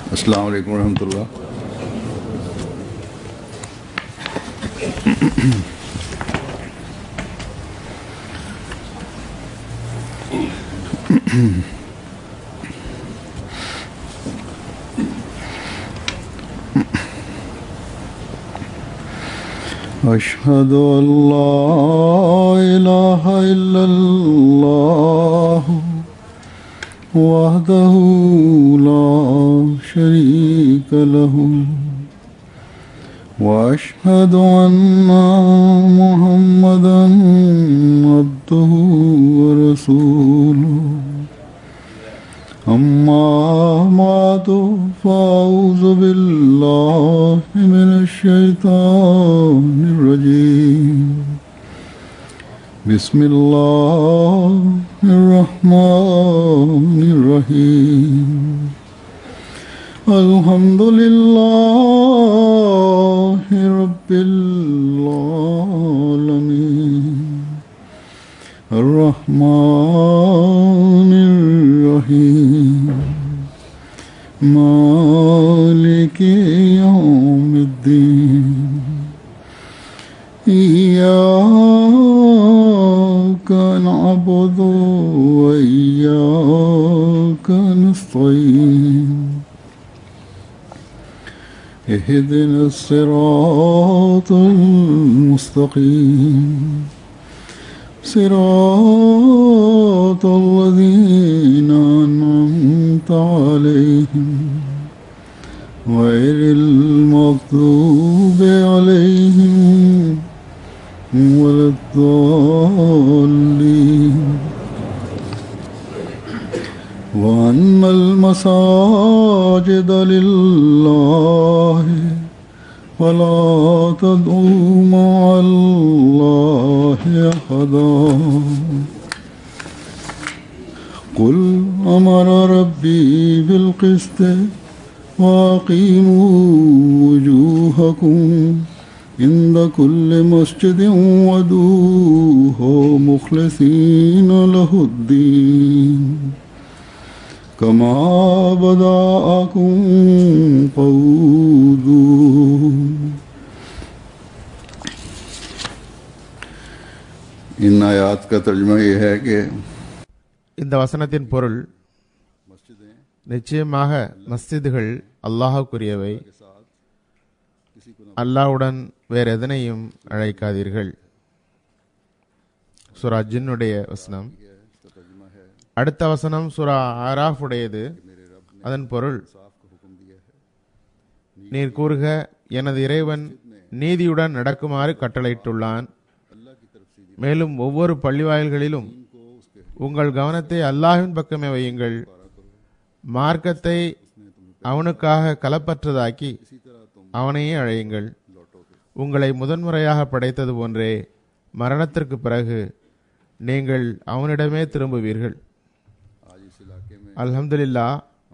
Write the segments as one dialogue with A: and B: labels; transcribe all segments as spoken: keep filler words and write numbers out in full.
A: अस्सलाम वालेकुम रहमतुल्लाह। अशहदु अल्ला इलाहा इल्लल्लाह वहदहु ला शरीक लहु व अशहदु अन्ना मुहम्मदन अब्दुहु व रसूलुहु अम्मा बादु फ़अऊज़ु बिल्लाहि मिनश शैतानिर रजीम बिस्मिल्लाहिर रहमानिर रहीम अल्हम्दुलिल्लाहि रब्बिल आलमीन अर्रहमानिर रहीम मालिकि यौमिद्दीन इय्याका नअबुदु व इय्याका नस्तईन इहदिनस सिरातल मुस्तकीम सिरातल लज़ीना अनअमता अलैहिम गैरिल मग़्दूबि अलैहिम वलद्दाल्लीन व अन्नल मसाजिद लिल्लाहि फला तदउ मअल्लाहि अहदा कुल अमरा रब्बी बिल क़िस्त वाक़ीमू वजूहकुम इंद कुल्लि मस्जिदिन वदूहु मुख़लिसीन लहुद्दीन कमा बदाअकुम क़ऊदून। इन आयात का तर्जुमा ये है कि
B: இந்த வசனத்தின் பொருள், நிச்சயமாக மஸ்ஜிதுகள் அல்லாஹ்வுக்குரியவை, அல்லாஹ்வுடன் வேற எதனையும் அழைக்காதீர்கள். சூரா ஜின்னுடைய வசனம். அடுத்த வசனம் சூரா ஆராஃப் உடையது. அதன் பொருள், நீர் கூறுக, எனது இறைவன் நீதியுடன் நடக்குமாறு கட்டளையிட்டுள்ளான். மேலும் ஒவ்வொரு பள்ளிவாயல்களிலும் உங்கள் கவனத்தை அல்லாஹ்வின் பக்கமே வையுங்கள். மார்க்கத்தை அவனுக்காக கலப்பற்றதாக்கி அவனையே அழையுங்கள். உங்களை முதன்முறையாக படைத்தது போன்றே மரணத்திற்கு பிறகு நீங்கள் அவனிடமே திரும்புவீர்கள். அல்ஹம்துலில்லாஹ்,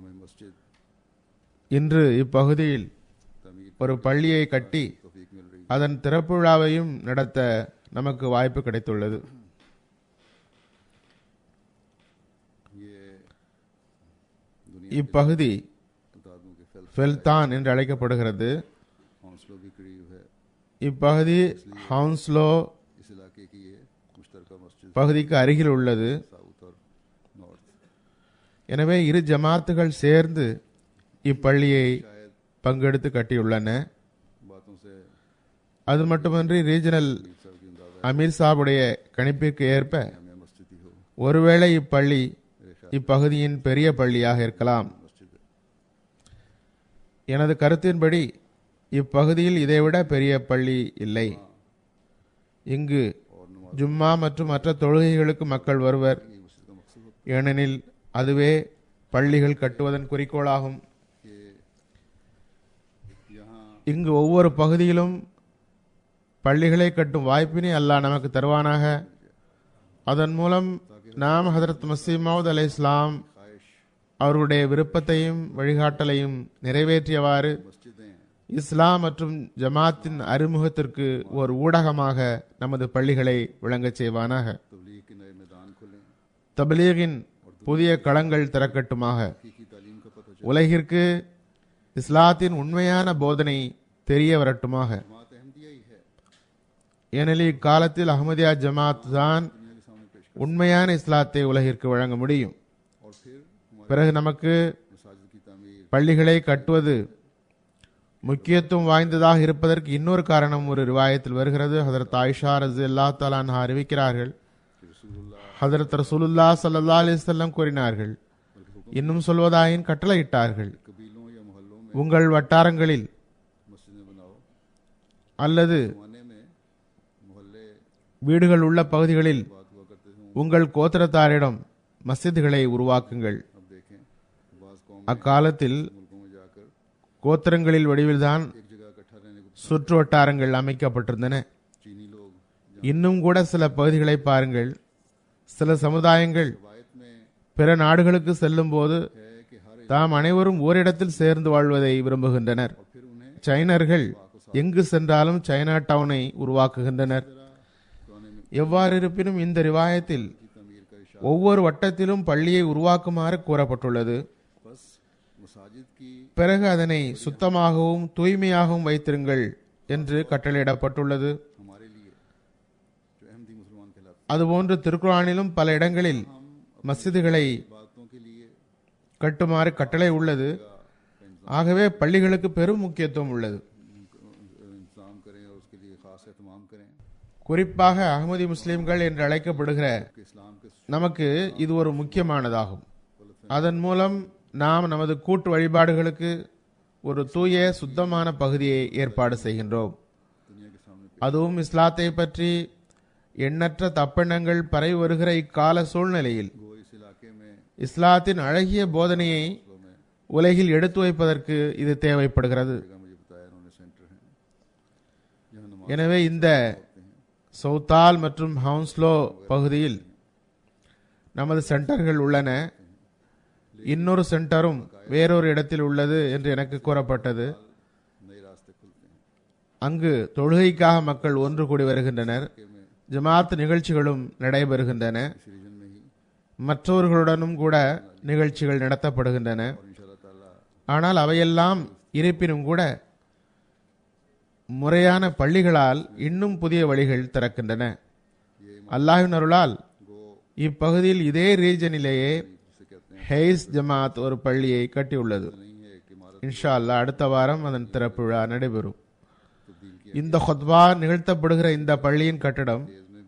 B: இன்று இப்பகுதியில் ஒரு பள்ளியை கட்டி அதன் திறப்பு விழாவையும் நடத்த நமக்கு வாய்ப்பு கிடைத்துள்ளது. இப்பகுதி ஃபெல்தான் என்று அழைக்கப்படுகிறது. இப்பகுதி ஹவுன்ஸ்லோ பகுதிக்கு அருகில் உள்ளது. எனவே இரு ஜமாத்துகள் சேர்ந்து இப்பள்ளியை பங்கெடுத்து கட்டியுள்ளன. அது மட்டுமன்றி ரீஜனல் அமீர் சாபுடைய கணிப்பிற்கு ஏற்ப ஒருவேளை இப்பள்ளி இப்பகுதியின் பெரிய பள்ளியாக இருக்கலாம். எனது கருத்தின்படி இப்பகுதியில் இதைவிட பெரிய பள்ளி இல்லை. இங்கு ஜும்மா மற்றும் மற்ற தொழுகைகளுக்கு மக்கள் வருவர். ஏனெனில் அதுவே பள்ளிகள் கட்டுவதன் குறிக்கோளாகும். இங்கு ஒவ்வொரு பகுதியிலும் பள்ளிகளை கட்டும் வாய்ப்பினை அல்லாஹ் நமக்கு தருவானாக. அதன் மூலம் நாம் ஹதரத் மஸீஹ் மவ்ஊத் அலைஹிஸ்ஸலாம் அவருடைய விருப்பத்தையும் வழிகாட்டலையும் நிறைவேற்றியவாறு இஸ்லாம் மற்றும் ஜமாத்தின் அறிமுகத்திற்கு ஒரு ஊடகமாக நமது பள்ளிகளை விளங்கச் செய்வானாக. தப்லீகின் புதிய களங்கள் திறக்கட்டுமாக. உலகிற்கு இஸ்லாத்தின் உண்மையான போதனை தெரிய வரட்டுமாக. ஏனெனில் இக்காலத்தில் அஹ்மதியா ஜமாத் தான் உண்மையான இஸ்லாத்தை உலகிற்கு வழங்க முடியும். பிறகு நமக்கு பள்ளிகளை கட்டுவது முக்கியத்துவம் வாய்ந்ததாக இருப்பதற்கு இன்னொரு காரணம் ஒரு ரிவாயத்தில் வருகிறது. ஹதரத் ஆயிஷா ரலியல்லாஹு தஆலா அன்ஹா அறிவிக்கிறார்கள், ஹதரத் ரசூலுல்லாஹ் ஸல்லல்லாஹு அலைஹி வஸல்லம் கூறினார்கள், இன்னும் சொல்வதாயின் கட்டளையிட்டார்கள், உங்கள் வட்டாரங்களில் அல்லது வீடுகள் உள்ள பகுதிகளில் உங்கள் கோத்திரத்தாரிடம் மஸ்ஜிதுகளை உருவாக்குங்கள். அக்காலத்தில் கோத்திரங்களில் வடிவில்தான் சுற்று வட்டாரங்கள் அமைக்கப்பட்டிருந்தன. இன்னும் கூட சில பகுதிகளை பாருங்கள். சில சமுதாயங்கள் பிற நாடுகளுக்கு செல்லும் போது தாம் அனைவரும் ஓரிடத்தில் சேர்ந்து வாழ்வதை விரும்புகின்றனர். சைனர்கள் எங்கு சென்றாலும் சைனா டவுனை உருவாக்குகின்றனர். எவ்வாறு இருப்பினும் இந்த ரிவாயத்தில் ஒவ்வொரு வட்டத்திலும் பள்ளியை உருவாக்குமாறு கூறப்பட்டுள்ளது. பிறகு அதனை சுத்தமாகவும் தூய்மையாகவும் வைத்திருங்கள் என்று கட்டளையிடப்பட்டுள்ளது. அதுபோன்று திருக்குர்ஆனிலும் பல இடங்களில் மஸ்ஜிதுகளை கட்டுமாறு கட்டளை உள்ளது. ஆகவே பள்ளிகளுக்கு பெரும் முக்கியத்துவம் உள்ளது. குறிப்பாக அஹ்மதி முஸ்லிம்கள் என்று அழைக்கப்படுகிற நமக்கு இது ஒரு முக்கியமானதாகும். அதன் மூலம் நாம் நமது கூட்டு வழிபாடுகளுக்கு ஒரு தூய சுத்தமான பகுதியை ஏற்பாடு செய்கின்றோம். அதுவும் இஸ்லாத்தை பற்றி எண்ணற்ற தப்பெண்ணங்கள் பரவி வருகிற இக்கால சூழ்நிலையில் இஸ்லாத்தின் அழகிய போதனையை உலகில் எடுத்து வைப்பதற்கு இது தேவைப்படுகிறது. எனவே இந்த சவுத்தால் மற்றும் ஹவுன்ஸ்லோ பகுதியில் நமது சென்டர்கள் உள்ளன. இன்னொரு சென்டரும் வேறொரு இடத்தில் உள்ளது என்று எனக்கு கூறப்பட்டது. அங்கு தொழுகைக்காக மக்கள் ஒன்று கூடி வருகின்றனர். ஜமாத் நிகழ்ச்சிகளும் நடைபெறுகின்றன. மற்றவர்களுடனும் கூட நிகழ்ச்சிகள் நடத்தப்படுகின்றன. ஆனால் அவையெல்லாம் இருப்பினும் கூட முறையான பள்ளிகளால் இன்னும் புதிய வழிகள் திறக்கின்றன. அல்லாஹ்வின் அருளால் இப்பகுதியில் இதே ரீஜனிலேயே ஹெய்ஸ் ஜமாத் ஒரு பள்ளியை கட்டியுள்ளது. இன்ஷா அல்லாஹ் அடுத்த வாரம் அதன் திறப்பு விழா நடைபெறும். இந்த ஹுத்பா நிகழ்த்தப்படுகிற இந்த பள்ளியின் கட்டடம்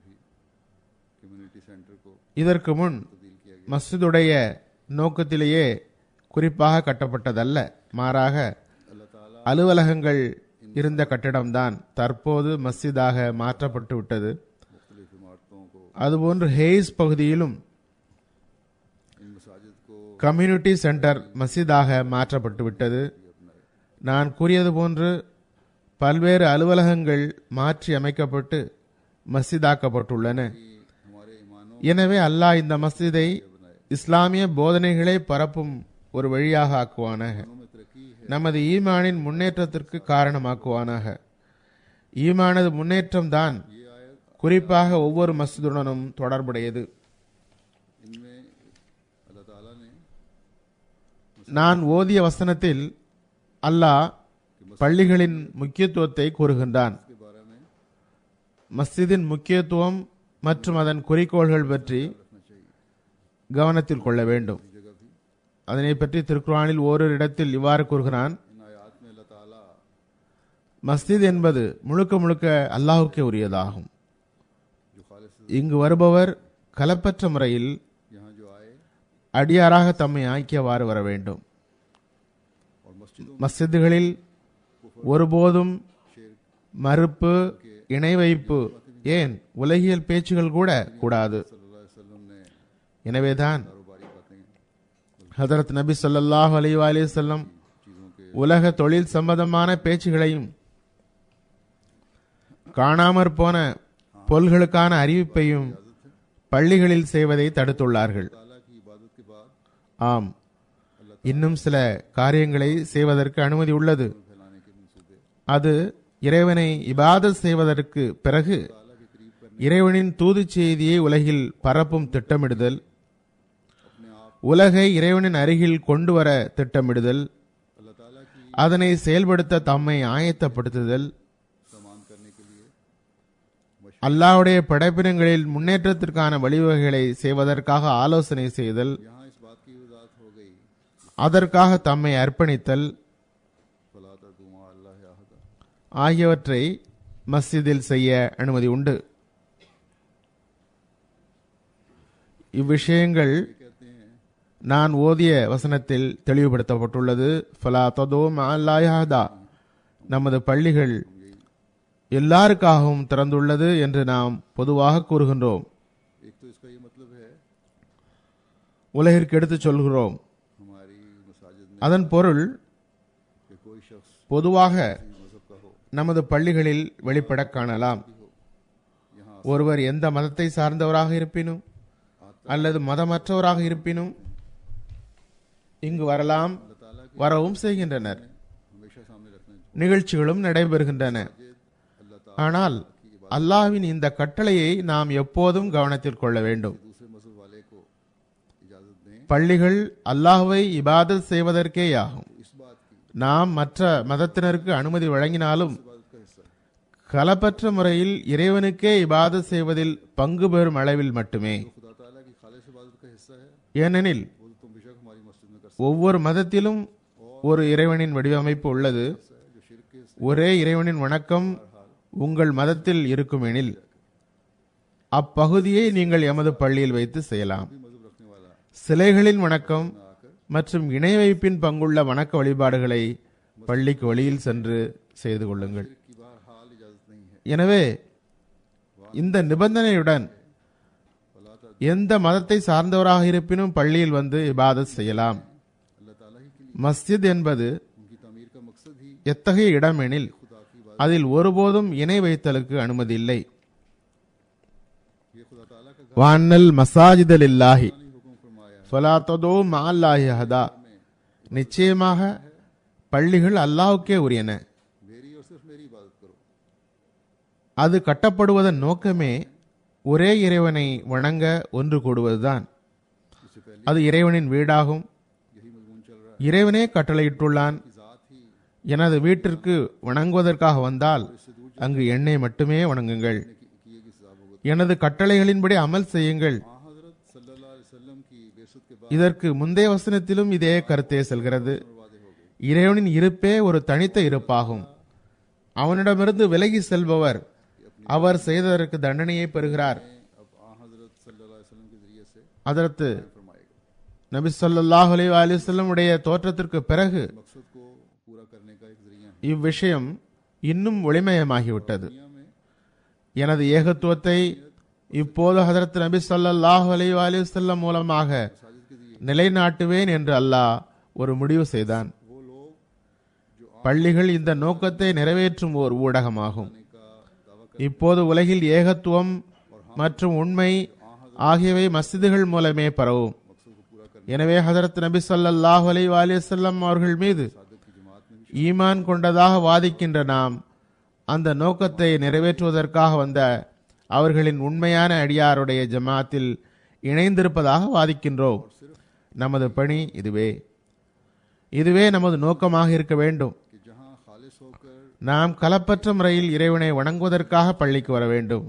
B: இதற்கு முன் மஸ்ஜிதுடைய நோக்கத்திலேயே குறிப்பாக கட்டப்பட்டதல்ல, மாறாக அலுவலகங்கள் இருந்த கட்டிடம்தான் தற்போது மஸ்ஜிதாக மாற்றப்பட்டு விட்டது. அதுபோன்று ஹெய்ஸ் பகுதியிலும் கம்யூனிட்டி சென்டர் மஸ்ஜிதாக மாற்றப்பட்டு விட்டது. நான் கூறியது போன்று பல்வேறு அலுவலகங்கள் மாற்றி அமைக்கப்பட்டு மஸ்ஜிதாக்கப்பட்டுள்ளன. எனவே அல்லாஹ் இந்த மஸ்ஜிதை இஸ்லாமிய போதனைகளை பரப்பும் ஒரு வழியாக ஆக்குவானாக. நமது ஈமானின் முன்னேற்றத்திற்கு காரணமாக்குவானாக. ஈமானது முன்னேற்றம் தான் குறிப்பாக ஒவ்வொரு மஸ்ஜிதுடனும் தொடர்புடையது. நான் ஓதிய வசனத்தில் அல்லாஹ் பள்ளிகளின் முக்கியத்துவத்தை கூறுகின்றான். மஸ்ஜிதின் முக்கியத்துவம் மற்றும் அதன் குறிக்கோள்கள் பற்றி கவனத்தில் கொள்ள வேண்டும். அதனை பற்றி திருக்குர்ஆனில் ஓரிரு இடத்தில் இவ்வாறு கூறுகிறான், மஸ்ஜித் என்பது முழுக்க முழுக்க அல்லாஹுக்கே உரியதாகும். இங்கு வருபவர் கலப்பற்ற முறையில் அடியாராக தம்மை ஆக்கியவாறு வர வேண்டும். மஸ்ஜிதுகளில் ஒருபோதும் மறுப்பு, இணை வைப்பு, ஏன் உலகியல் பேச்சுகள் கூட கூடாது. எனவேதான் ஹதரத் நபி ஸல்லல்லாஹு அலைஹி வஸல்லம் உலக தொழில் சம்பந்தமான பேச்சுகளையும் காணாமற் போன பொருள்களுக்கான அறிவிப்பையும் பள்ளிகளில் செய்வதை தடுத்துள்ளார்கள். ஆம், இன்னும் சில காரியங்களை செய்வதற்கு அனுமதி உள்ளது. அது இறைவனை இபாதத் செய்வதற்கு பிறகு இறைவனின் தூது செய்தியை உலகில் பரப்பும் திட்டமிடுதல், உலகை இறைவனின் அருகில் கொண்டு வர திட்டமிடுதல், அதனை செயல்படுத்த தம்மை ஆயத்தப்படுத்துதல்,
A: सामान करने के लिए
B: அல்லாஹ்வுடைய படைப்பினங்களில் முன்னேற்றத்திற்கான வழிவகைகளை செய்வதற்காக ஆலோசனை செய்தல்,
A: यहाँ इस बात की वजाहत हो गई
B: அதற்காக தம்மை அர்ப்பணித்தல்
A: फला तदुमा अल्लाह अहदा
B: ஆகியவற்றை மஸ்ஜிதில் செய்ய அனுமதி உண்டு. இவ்விஷயங்கள்
A: कहते हैं
B: நான் ஓதிய வசனத்தில் தெளிவுபடுத்தப்பட்டுள்ளது. ஃபலா ததூ மஅல்லாஹி அஹதா, நமது பள்ளிகள் எல்லாருக்காகவும் திறந்துள்ளது என்று நாம் பொதுவாக கூறுகின்றோம்,
A: एक तो इसका ये मतलब है
B: உலகிற்கு எடுத்துச் சொல்கிறோம்.
A: हमारी मसाजिद में
B: அதன் பொருள்
A: कि कोई शख्स
B: பொதுவாக
A: मजहब का हो
B: நமது பள்ளிகளில் வெளிப்பட காணலாம்.
A: यहाँ
B: ஒருவர் எந்த மதத்தை சார்ந்தவராக இருப்பினும் அல்லது மதமற்றவராக இருப்பினும் இங்கு வரலாம்,
A: अल्लाह ताला की
B: வரவும் செய்கின்றனர்.
A: हमेशा सामने रखना चाहिए।
B: நிகழ்ச்சிகளும் நடைபெறுகின்றன.
A: अल्लाह ताला
B: ஆனால் அல்லாஹ்வின் இந்த கட்டளையை நாம் எப்போதும் கவனத்தில் கொள்ள வேண்டும்.
A: दूसरे मजहब वाले को इजाजत दें
B: பள்ளிகள் அல்லாஹ்வை இபாதத் செய்வதற்கேயாகும்.
A: इस बात की
B: நாம் மற்ற மதத்தினருக்கு அனுமதி வழங்கினாலும்
A: इबादत का हिस्सा है।
B: களப்பற்ற முறையில் இறைவனுக்கே இபாதத் செய்வதில் பங்கு பெறும் அளவில் மட்டுமே.
A: खुदा ताला की खालिस इबादत का हिस्सा है,
B: ஏனெனில்
A: वो तुम बेशक हमारी मस्जिद में कर
B: ஒவ்வொரு மதத்திலும் ஒரு இறைவனின் வடிவமைப்பு உள்ளது.
A: सकते हैं जो शिरक के
B: ஒரே இறைவனின் வணக்கம் உங்கள் மதத்தில் இருக்குமெனில் அப்பகுதியை நீங்கள் எமது பள்ளியில் வைத்து செய்யலாம்.
A: भी मजहब रखने वाला
B: சிலைகளின் வணக்கம்
A: आकर
B: மற்றும் இணை வைப்பின் பங்குள்ள வணக்க வழிபாடுகளை பள்ளிக்கு வெளியில் சென்று செய்து கொள்ளுங்கள்.
A: शिरक की बाहर हाल इजाजत नहीं है।
B: எனவே இந்த நிபந்தனையுடன்
A: फला तद
B: எந்த மதத்தை சார்ந்தவராக இருப்பினும் பள்ளியில் வந்து இபாதத் செய்யலாம்.
A: अल्लाह ताला ही के लिए
B: மஸ்ஜித் என்பது
A: उनकी तमीर का मकसद ही
B: எத்தகைய இடம் எனில்
A: खुदा की बात
B: அதில் ஒருபோதும் இணை வைத்தலுக்கு அனுமதி இல்லை.
A: ये खुदा ताला का घर
B: வான்னல் மசாஜிதலில்லாஹி
A: नहीं हुक्म फरमाया है।
B: ஃபலா ததூ மஅல்லாஹி அஹதா, நிச்சயமாக பள்ளிகள் அல்லாஹ்வுக்கே உரியன.
A: मेरी और सिर्फ मेरी इबादत करो।
B: அது கட்டப்படுவதன் நோக்கமே ஒரே இறைவனை வணங்க ஒன்று கூடுவதுதான்.
A: इससे पहले
B: அது இறைவனின் வீடாகும்.
A: यही मजमून चल रहा
B: இறைவனே கட்டளையிட்டுள்ளான்,
A: है कि जात ही
B: எனது வீட்டிற்கு வணங்குவதற்காக வந்தால் அங்கு என்னை மட்டுமே வணங்குங்கள்,
A: की किए की सजा भुगत।
B: எனது கட்டளைகளின்படி அமல் செய்யுங்கள்.
A: हाँ हजरत सल्लल्लाहु अलैहि वसल्लम की बेसत के बाद
B: இதற்கு முந்தைய வசனத்திலும் இதே கருத்தே செல்கிறது.
A: वादे हो गए।
B: இறைவனின் இருப்பே ஒரு தனித்த இருப்பாகும். அவனிடமிருந்து விலகி செல்பவர் அவர் செய்ததற்கு தண்டனையை பெறுகிறார்.
A: अब आ हजरत सल्लल्लाहु अलैहि वसल्लम के जरिए से
B: அதற்கு
A: फरमाएगा
B: நபி ஸல்லல்லாஹு அலைஹி வஸல்லம் உடைய தோற்றத்திற்கு பிறகு
A: मकसद को पूरा करने का एक जरिया है।
B: இவ்விஷயம் இன்னும் ஒளிமயமாகிவிட்டது.
A: दुनिया में
B: எனது ஏகத்துவத்தை இப்போது ஹதரத் நபி ஸல்லல்லாஹு அலைஹி வஸல்லம் மூலமாக
A: साजिद के जरिए
B: நிலைநாட்டுவேன் என்று அல்லாஹ் ஒரு முடிவு செய்தான்.
A: वो लोग जो
B: பள்ளிகள் இந்த நோக்கத்தை நிறைவேற்றும் ஓர் ஊடகமாகும்.
A: आने का दावा
B: இப்போது உலகில் ஏகத்துவம் மற்றும் உண்மை ஆகியவை மஸ்ஜிதுகள் மூலமே பரவும்.
A: मकसद को पूरा करने
B: எனவே ஹதரத் நபி ஸல்லல்லாஹு அலைஹி வஸல்லம் அவர்கள் மீது
A: सादक की जमात में भी
B: ஈமான் கொண்டதாக வாதிக்கின்ற நாம் அந்த நோக்கத்தை நிறைவேற்றுவதற்காக வந்த அவர்களின் உண்மையான அடியாருடைய ஜமாத்தில் இணைந்திருப்பதாக வாதிக்கின்றோம். நமது பணி இதுவே இதுவே நமது நோக்கமாக இருக்க வேண்டும்.
A: कि जहाँ खालिस होकर
B: நாம் களப்பற்ற முறையில் இறைவனை வணங்குவதற்காக பள்ளிக்கு வர வேண்டும்.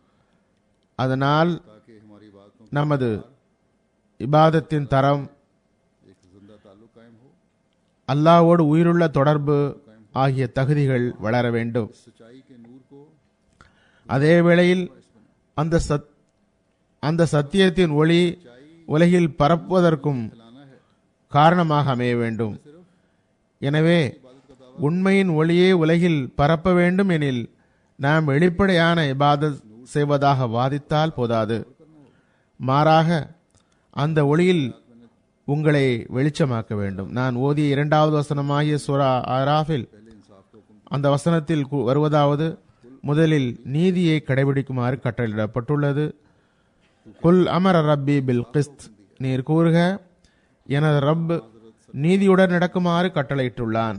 B: அதனால்
A: ताकि हमारी बातों
B: நமது இபாதத்தின் தரம்,
A: एक जिंदा ताल्लुक कायम हो,
B: அல்லாஹ்வோடு உயிருள்ள தொடர்பு ஆகிய தகுதிகள் வளர வேண்டும்.
A: सच्चाई के नूर को
B: அதே வேளையில் அந்த சத் அந்த சத்தியத்தின் ஒளி உலகில் பரப்புவதற்கும்
A: फैलाना है।
B: காரணமாக அமைய வேண்டும். எனவே உண்மையின் ஒளியை உலகில் பரப்ப வேண்டும் எனில் நாம் வெளிப்படையான இபாதத் செய்வதாக வாதித்தால் போதாது. மாறாக அந்த ஒளியில் உங்களை வெளிச்சமாக்க வேண்டும். நான் ஓதிய இரண்டாவது வசனமாகிய சூரா ஆராஃபில் அந்த வசனத்தில் கு- வருவதாவது, முதலில் நீதியை கடைபிடிக்குமாறு கட்டளையிடப்பட்டுள்ளது. குல் அமர ரப்பி பில் கிஸ்த், நீர் கூறுக எனது ரப் நீதியுடன் நடக்குமாறு கட்டளையிட்டுள்ளான்.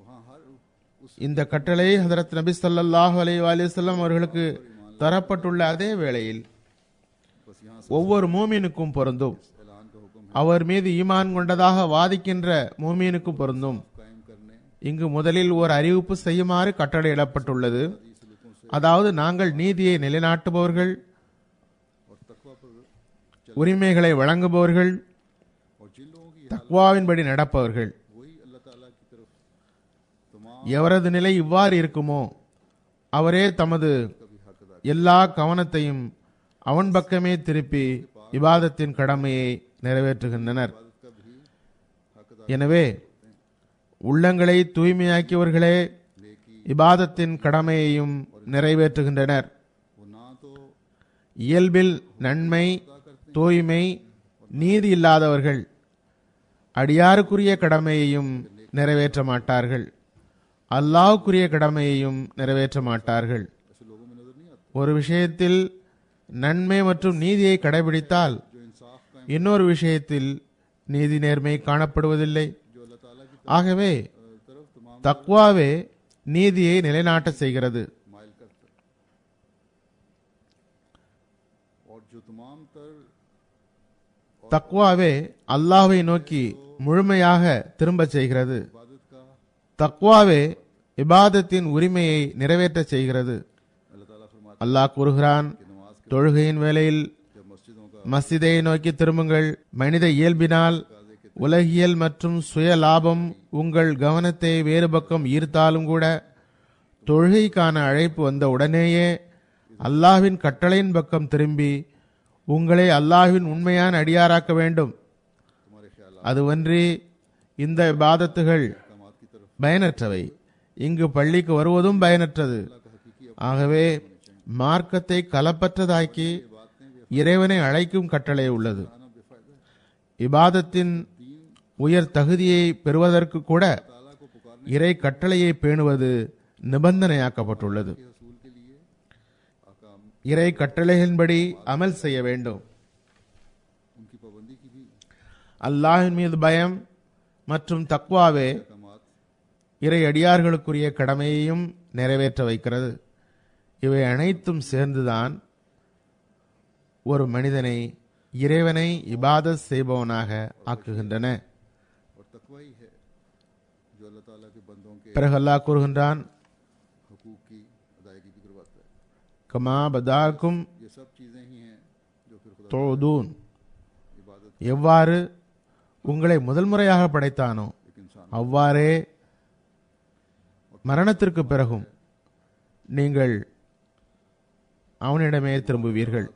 B: இந்த கட்டளை ஹதரத் நபி ஸல்லல்லாஹு அலைஹி வஸல்லம் அவர்களுக்கு தரப்பட்டுள்ள அதே வேளையில் ஒவ்வொரு மூமினுக்கும் பொருந்தும்.
A: ऐलान का हुक्म
B: அவர் மீது ஈமான் கொண்டதாக வாதிக்கின்ற மூமினுக்கும் பொருந்தும்.
A: कायम करने
B: இங்கு முதலில் ஒரு அறிவிப்பு செய்யுமாறு கட்டளையிடப்பட்டுள்ளது. அதாவது நாங்கள் நீதியை நிலைநாட்டுபவர்கள்,
A: और तकवा पर
B: உரிமைகளை வழங்குபவர்கள்,
A: और जिन लोगों की
B: தக்வாவின்படி நடப்பவர்கள்.
A: वही अल्लाह ताला की तरफ तमाम
B: எவரது நிலை இவ்வாறு இருக்குமோ அவரே தமது
A: कभी हक अदा
B: எல்லா கவனத்தையும் அவன் பக்கமே திருப்பி இபாதத்தின் கடமையை நிறைவேற்றுகின்றனர்.
A: इबादत का भी हक अदा
B: எனவே உள்ளங்களை தூய்மையாக்கியவர்களே
A: नेकी
B: இபாதத்தின் கடமையையும் நிறைவேற்றுகின்றனர்.
A: वो ना तो
B: இயல்பில் நன்மை, தூய்மை, நீதி இல்லாதவர்கள் அடியாருக்குரிய கடமையையும் நிறைவேற்ற மாட்டார்கள், அல்லாஹ்வுக்குரிய கடமையையும் நிறைவேற்ற மாட்டார்கள்.
A: ऐसे लोगों में नजर नहीं आते
B: ஒரு விஷயத்தில் நன்மை மற்றும் நீதியை கடைபிடித்தால்
A: जो इंसाफ का
B: இன்னொரு விஷயத்தில் நீதி நேர்மை காணப்படுவதில்லை.
A: जो अल्लाह ताला की
B: ஆகவே
A: तरफ तमाम
B: தக்வாவே நீதியை நிலைநாட்ட செய்கிறது.
A: माइल करता है और जो तमाम तर
B: தக்வாவே அல்லாஹ்வை நோக்கி முழுமையாக திரும்பச் செய்கிறது.
A: इबादत का
B: தக்வாவே இபாதத்தின் உரிமையை நிறைவேற்ற செய்கிறது.
A: अल्लाह ताला फरमाता
B: அல்லாஹ் கூறுகிறான்,
A: है कि नमाज के
B: தொழுகையின் வேளையில்
A: जब मस्जिदों का
B: மஸ்ஜிதை நோக்கி திரும்புங்கள். மனித இயல்பினால் உலகியல் மற்றும் சுய லாபம் உங்கள் கவனத்தை வேறு பக்கம் ஈர்த்தாலும் கூட தொழுகைக்கான அழைப்பு வந்த உடனேயே அல்லாஹ்வின் கட்டளையின் பக்கம் திரும்பி உங்களை அல்லாஹ்வின் உண்மையான அடியாராக்க வேண்டும்.
A: तुम्हारे ख्याल
B: அதுவன்றி இந்த இபாதத்துகள்
A: अहकामात की तरफ
B: பயனற்றவை. இங்கு பள்ளிக்கு வருவதும் பயனற்றது.
A: का हकीकी
B: ஆகவே மார்க்கத்தை கலப்பற்றதாக்கி இறைவனை அழைக்கும் கட்டளை உள்ளது.
A: आना बेफायदा है।
B: இபாதத்தின் உயர் தகுதியை பெறுவதற்கு கூட
A: ताला को पुकारने
B: இறை கட்டளையை பேணுவது நிபந்தனையாக்கப்பட்டுள்ளது.
A: के हसूल के लिए अहकाम
B: இறை கட்டளைகளின்படி அமல் செய்ய வேண்டும்.
A: उनकी पाबंदी की भी
B: அல்லாஹ்வின் மீது பயம் மற்றும் தக்வாவே
A: अहकामात
B: இறை அடியார்களுக்குரிய கடமையையும் நிறைவேற்ற வைக்கிறது. இவை அனைத்தும் சேர்ந்துதான் ஒரு மனிதனை இறைவனை இபாதத் செய்பவனாக ஆக்குகின்றன.
A: और तकवा ही है जो अल्लाह ताला के बंदों के
B: பிறகு அல்லாஹ் கூறுகின்றான்,
A: हकूक की अदायगी भी करवाता है।
B: கமா பதாக்கும்
A: ये सब चीजें ही हैं जो फिर खुदा
B: தோதூன்,
A: इबादत
B: எவ்வாறு உங்களை முதல் முறையாக படைத்தானோ
A: एक इंसान
B: அவ்வாறே மரணத்திற்கு பிறகும் நீங்கள் அவனிடமே திரும்புவீர்கள்.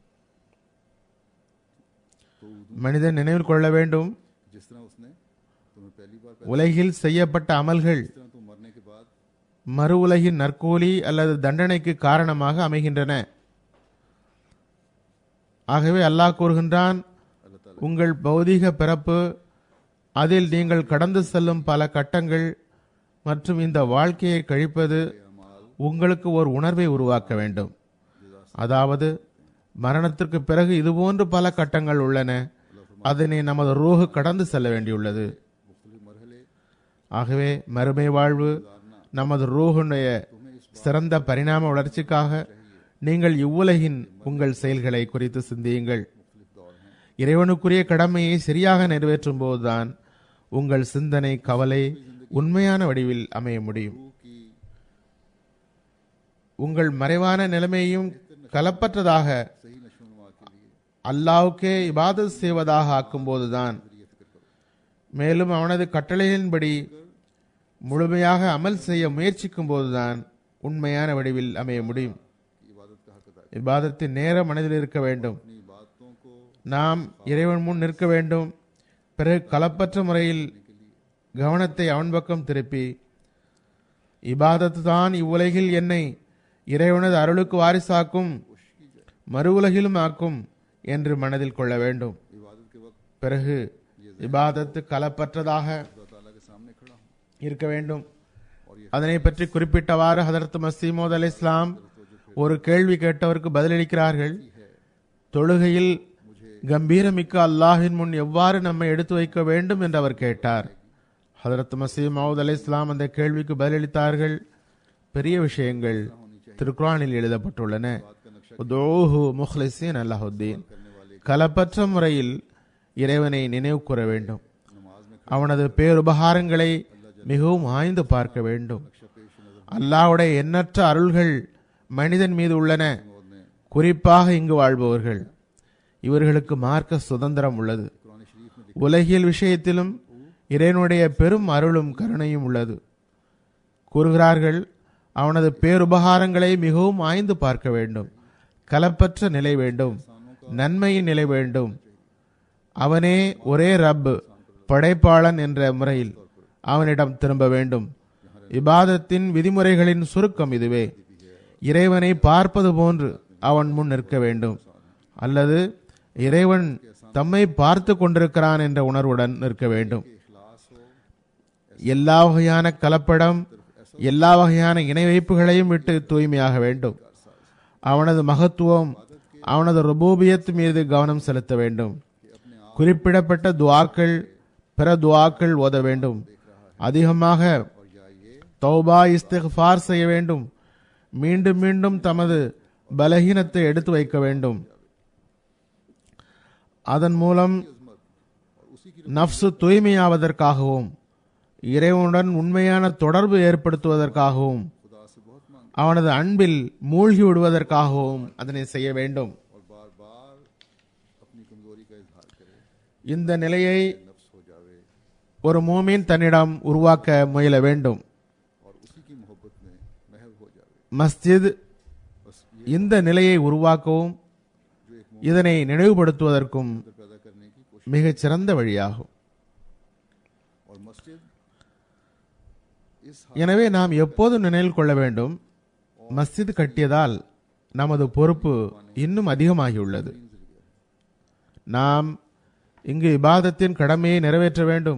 B: மனிதன் நினைவில் கொள்ள வேண்டும்,
A: जिस तरह उसने तुम्हें पहली बार
B: உலகில் செய்யப்பட்ட अमல்கள்
A: जिस तरह तुम मरने के बाद
B: மறு உலகின் நற்கூலி அல்லது தண்டனைக்கு காரணமாக அமைகின்றன. ஆகவே அல்லாஹ் கூறுகின்றான்,
A: अल्लाह ताला
B: உங்கள் பௌதீக பிறப்பு, அதில் நீங்கள் கடந்து செல்லும் பல கட்டங்கள் மற்றும் இந்த வாழ்க்கையை கழிப்பது உங்களுக்கு ஒரு உணர்வை உருவாக்க வேண்டும். அதாவது மரணத்திற்கு பிறகு இதுபோன்று பல கட்டங்கள் உள்ளன, அதனை நமது ரூஹு கடந்து செல்ல வேண்டியுள்ளது.
A: मुख्तलिफ मरहले
B: ஆகவே மறுமை வாழ்வு நமது ரூஹுடைய சிறந்த பரிணாம வளர்ச்சிக்காக நீங்கள் இவ்வுலகின் உங்கள் செயல்களை குறித்து சிந்தியுங்கள்.
A: मुख्तलिफ दौर हैं।
B: இறைவனுக்குரிய கடமையை சரியாக நிறைவேற்றும் போதுதான் உங்கள் சிந்தனை, கவலை உண்மையான வடிவில் அமைய முடியும்.
A: रूह की
B: உங்கள் மறைவான நிலைமையும் கலப்பற்றதாக
A: सही नशोनुमा के लिए
B: அல்லாஹ்வுக்கே இபாதத் செய்வதாக ஆக்கும் போதுதான்,
A: ये फिक्र करो
B: மேலும் அவனது கட்டளைகளின்படி முழுமையாக அமல் செய்ய முயற்சிக்கும் போதுதான் உண்மையான வடிவில் அமைய முடியும்.
A: कि इबादत का हक अदा
B: இபாதத்தின் நேரம் மனதில் இருக்க வேண்டும்.
A: अपनी बातों को
B: நாம் இறைவன் முன் நிற்க வேண்டும். பிறகு கலப்பற்ற முறையில் கவனத்தை அவன் பக்கம் திருப்பி இபாதத்து தான் இவ்வுலகில் என்னை இறைவனது அருளுக்கு வாரிசாக்கும், மறு உலகிலும் ஆக்கும் என்று மனதில் கொள்ள வேண்டும்.
A: इबादत के वक्त
B: பிறகு இபாதத்து கலப்பற்றதாக
A: खुदा ताला के सामने खड़ा हूँ
B: இருக்க வேண்டும். அதனை பற்றி குறிப்பிட்டவாறு ஹதரத் மசீமோத் அலை இஸ்லாம் ஒரு கேள்வி கேட்டவருக்கு பதிலளிக்கிறார்கள். தொழுகையில் கம்பீரமிக்க அல்லாஹின் முன் எவ்வாறு நம்மை எடுத்து வைக்க வேண்டும் என்று அவர் கேட்டார். ஹதரத் மசீமோத் அலை இஸ்லாம் அந்த கேள்விக்கு பதிலளித்தார்கள். பெரிய விஷயங்கள் திருக்குரானில் எழுதப்பட்டுள்ளன. உதூஹு முஹ்லிஸீன் அல்லாஹுத்தீன், கலப்பற்ற முறையில் இறைவனை நினைவு கூற வேண்டும். அவனது பேருபகாரங்களை மிகவும் ஆய்ந்து பார்க்க வேண்டும். அல்லாஹ்வுடைய எண்ணற்ற அருள்கள் மனிதன் மீது உள்ளன. குறிப்பாக இங்கு வாழ்பவர்கள், இவர்களுக்கு மார்க்க சுதந்திரம் உள்ளது. உலகியல் விஷயத்திலும் இறைவனுடைய பெரும் அருளும் கருணையும் உள்ளது. கூறுகிறார்கள், அவனது பேருபகாரங்களை மிகவும் ஆய்ந்து பார்க்க வேண்டும். கலப்பற்ற நிலை வேண்டும், நன்மையின் நிலை வேண்டும். அவனே ஒரே ரப், படைப்பாளன் என்ற முறையில் அவனிடம் திரும்ப வேண்டும். இபாதத்தின் விதிமுறைகளின் சுருக்கம் இதுவே. இறைவனை பார்ப்பது போன்று அவன் முன் நிற்க வேண்டும், அல்லது இறைவன் தம்மை பார்த்து கொண்டிருக்கிறான் என்ற உணர்வுடன் நிற்க வேண்டும். எல்லா வகையான கலப்படம், எல்லா வகையான இணை வைப்புகளையும் விட்டு தூய்மையாக வேண்டும். அவனது மகத்துவம், அவனது ருபூபியத் மீது கவனம் செலுத்த வேண்டும். குறிப்பிடப்பட்ட துஆக்கள், பிற துஆக்கள் ஓத வேண்டும். அதிகமாக தௌபா இஸ்திக்ஃபார் செய்ய வேண்டும். மீண்டும் மீண்டும் தமது பலகீனத்தை எடுத்து வைக்க வேண்டும். அதன் மூலம் நஃப்சு தூய்மையாவதற்காகவும் இறைவனுடன் உண்மையான தொடர்பு ஏற்படுத்துவதற்காகவும் அவனது அன்பில் மூழ்கி விடுவதற்காகவும் அதனை செய்ய வேண்டும். இந்த நிலையை ஒரு மூமின் தன்னிடம் உருவாக்க முயல வேண்டும். மஸ்ஜித் இந்த நிலையை உருவாக்கவும் இதனை நினைவுபடுத்துவதற்கும் மிகச் சிறந்த வழியாகும். எனவே நாம் எப்போதும் நினைவில் கொள்ள வேண்டும், மஸ்ஜித் கட்டியதால் நமது பொறுப்பு இன்னும் அதிகமாகியுள்ளது. நாம் இங்கு இபாதத்தின் கடமையை நிறைவேற்ற வேண்டும்.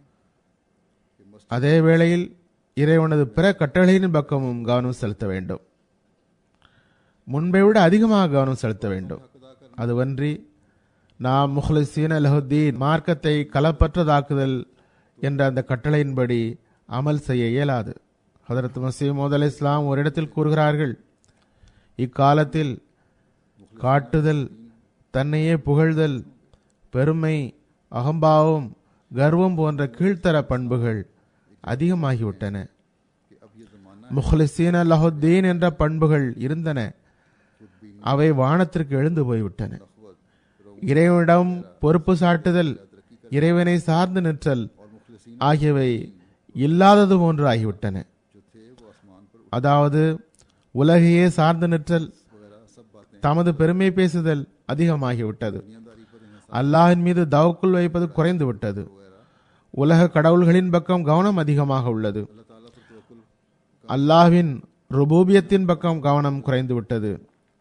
B: அதே வேளையில் இறைவனது பிற கட்டளையின் பக்கமும் கவனம் செலுத்த வேண்டும். முன்பை விட அதிகமாக கவனம் செலுத்த வேண்டும். அதுவன்றி நாம் முஹ்லிஸீன லஹுத்தீன், மார்க்கத்தை கலப்பற்றதாக்குதல் என்ற அந்த கட்டளையின்படி அமல் செய்ய இயலாது. ஹதரத் மஸீஹ் மவ்ஊத் அலைஹிஸ்ஸலாம் ஒரு இடத்தில் கூறுகிறார்கள், இக்காலத்தில் காட்டுதல், தன்னையே புகழ்தல், பெருமை, அகம்பாவம், கர்வம் போன்ற கீழ்த்தர பண்புகள் அதிகமாகிவிட்டன. முஹ்லிஸீன லஹுத்தீன் என்ற பண்புகள் இருந்தன, அவை வானத்திற்கு எழுந்து போய்விட்டன. இறைவனிடம் பொறுப்பு சாட்டுதல், இறைவனை சார்ந்து நிற்றல் ஆகியவை இல்லாதது போன்று ஆகிவிட்டன. அதாவது உலகையே சார்ந்து நிற்றல், தமது பெருமை பேசுதல் அதிகமாகிவிட்டது. அல்லாஹின் மீது தவக்குல் வைப்பது குறைந்து விட்டது. உலக கடவுள்களின் பக்கம் கவனம் அதிகமாக உள்ளது. அல்லாஹ்வின் ருபூபியத்தின் பக்கம் கவனம் குறைந்து விட்டது.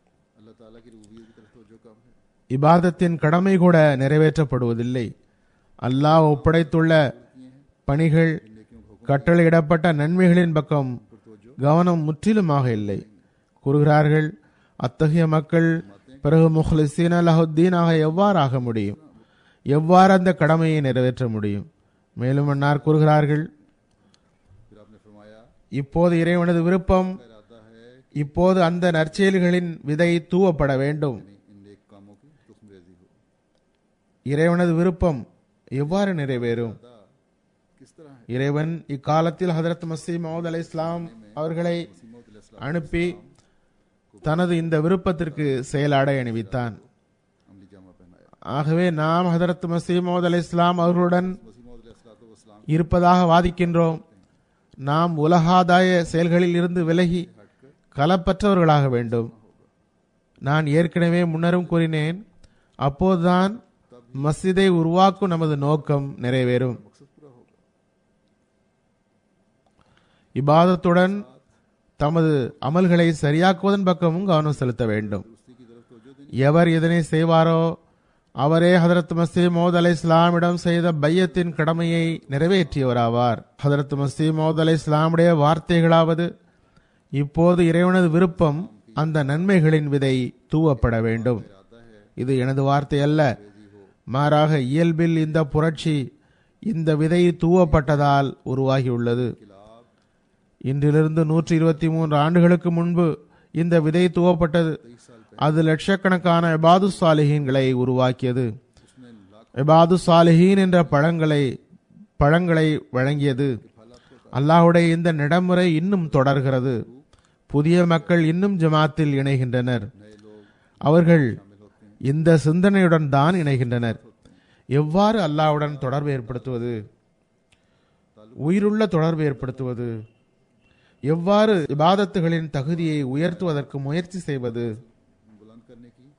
B: இபாதத்தின் கடமை கூட நிறைவேற்றப்படுவதில்லை. அல்லாஹ் ஒப்படைத்துள்ள பணிகள், கட்டளையிடப்பட்ட நன்மைகளின் பக்கம் கவனம் முற்றிலுமாக இல்லை. கூறுகிறார்கள், அத்தகைய மக்கள் பிறகு முஹ்லிஸீன லஹுத்தீனாக எவ்வாறு ஆக முடியும்? எவ்வாறு அந்த கடமையை நிறைவேற்ற முடியும்? மேலும் அன்னார் கூறுகிறார்கள், இப்போது இறைவனது விருப்பம், இப்போது அந்த நற்செயல்களின் விதை தூவப்பட வேண்டும். இறைவனது விருப்பம் எவ்வாறு நிறைவேறும்? இறைவன் இக்காலத்தில் ஹதரத் மஸீஹ் மவ்ஊத் அலைஹிஸ்ஸலாம் அவர்களை அனுப்பி தனது இந்த விருப்பத்திற்கு செயலாடை அணிவித்தான். ஆகவே நாம் ஹதரத் மஸீஹ் மவ்ஊத் அலைஹிஸ்ஸலாம் அவர்களுடன் இருப்பதாக வாதிக்கின்றோம். நாம் உலகாதாய செயல்களில் இருந்து விலகி கலப்பற்றவர்களாக வேண்டும். நான் ஏற்கனவே முன்னரும் கூறினேன், அப்போதுதான் மஸ்ஜிதை உருவாக்கும் நமது நோக்கம் நிறைவேறும். இபாதத்துடன் தமது அமல்களை சரியாக்குவதன் பக்கமும் கவனம் செலுத்த வேண்டும். எவர் இதனை செய்வாரோ அவரே ஹதரத் மஸீஹ் மவ்ஊத் அலைஹிஸ்ஸலாமிடம் செய்த பையத்தின் கடமையை நிறைவேற்றியவராவார். ஹதரத் மஸீஹ் மவ்ஊத் அலைஹிஸ்ஸலாமுடைய வார்த்தைகளாவது, இப்போது இறைவனது விருப்பம் அந்த நன்மைகளின் விதை தூவப்பட வேண்டும். இது எனது வார்த்தை அல்ல, மாறாக இயல்பில் இந்த புரட்சி இந்த விதை தூவப்பட்டதால் உருவாகியுள்ளது. இன்றிலிருந்து நூற்றி இருபத்தி மூன்று ஆண்டுகளுக்கு முன்பு இந்த விதை தூவப்பட்டது. அது லட்சக்கணக்கான இபாது சாலிஹீன்களை உருவாக்கியது. இபாது சாலிஹீன் என்ற பழங்களை பழங்களை வழங்கியது. அல்லாஹ்வுடைய இந்த நடைமுறை இன்னும் தொடர்கிறது. புதிய மக்கள் இன்னும் ஜமாத்தில் இணைகின்றனர்.
A: नए लोग
B: அவர்கள்
A: शामिल होते हैं।
B: இந்த சிந்தனையுடன் தான் இணைகின்றனர். எவ்வாறு அல்லாஹ்வுடன் தொடர்பு ஏற்படுத்துவது, உயிருள்ள தொடர்பு ஏற்படுத்துவது, எவ்வாறு இபாதத்துகளின் தகுதியை உயர்த்துவதற்கு முயற்சி செய்வது,
A: बुलंद करने की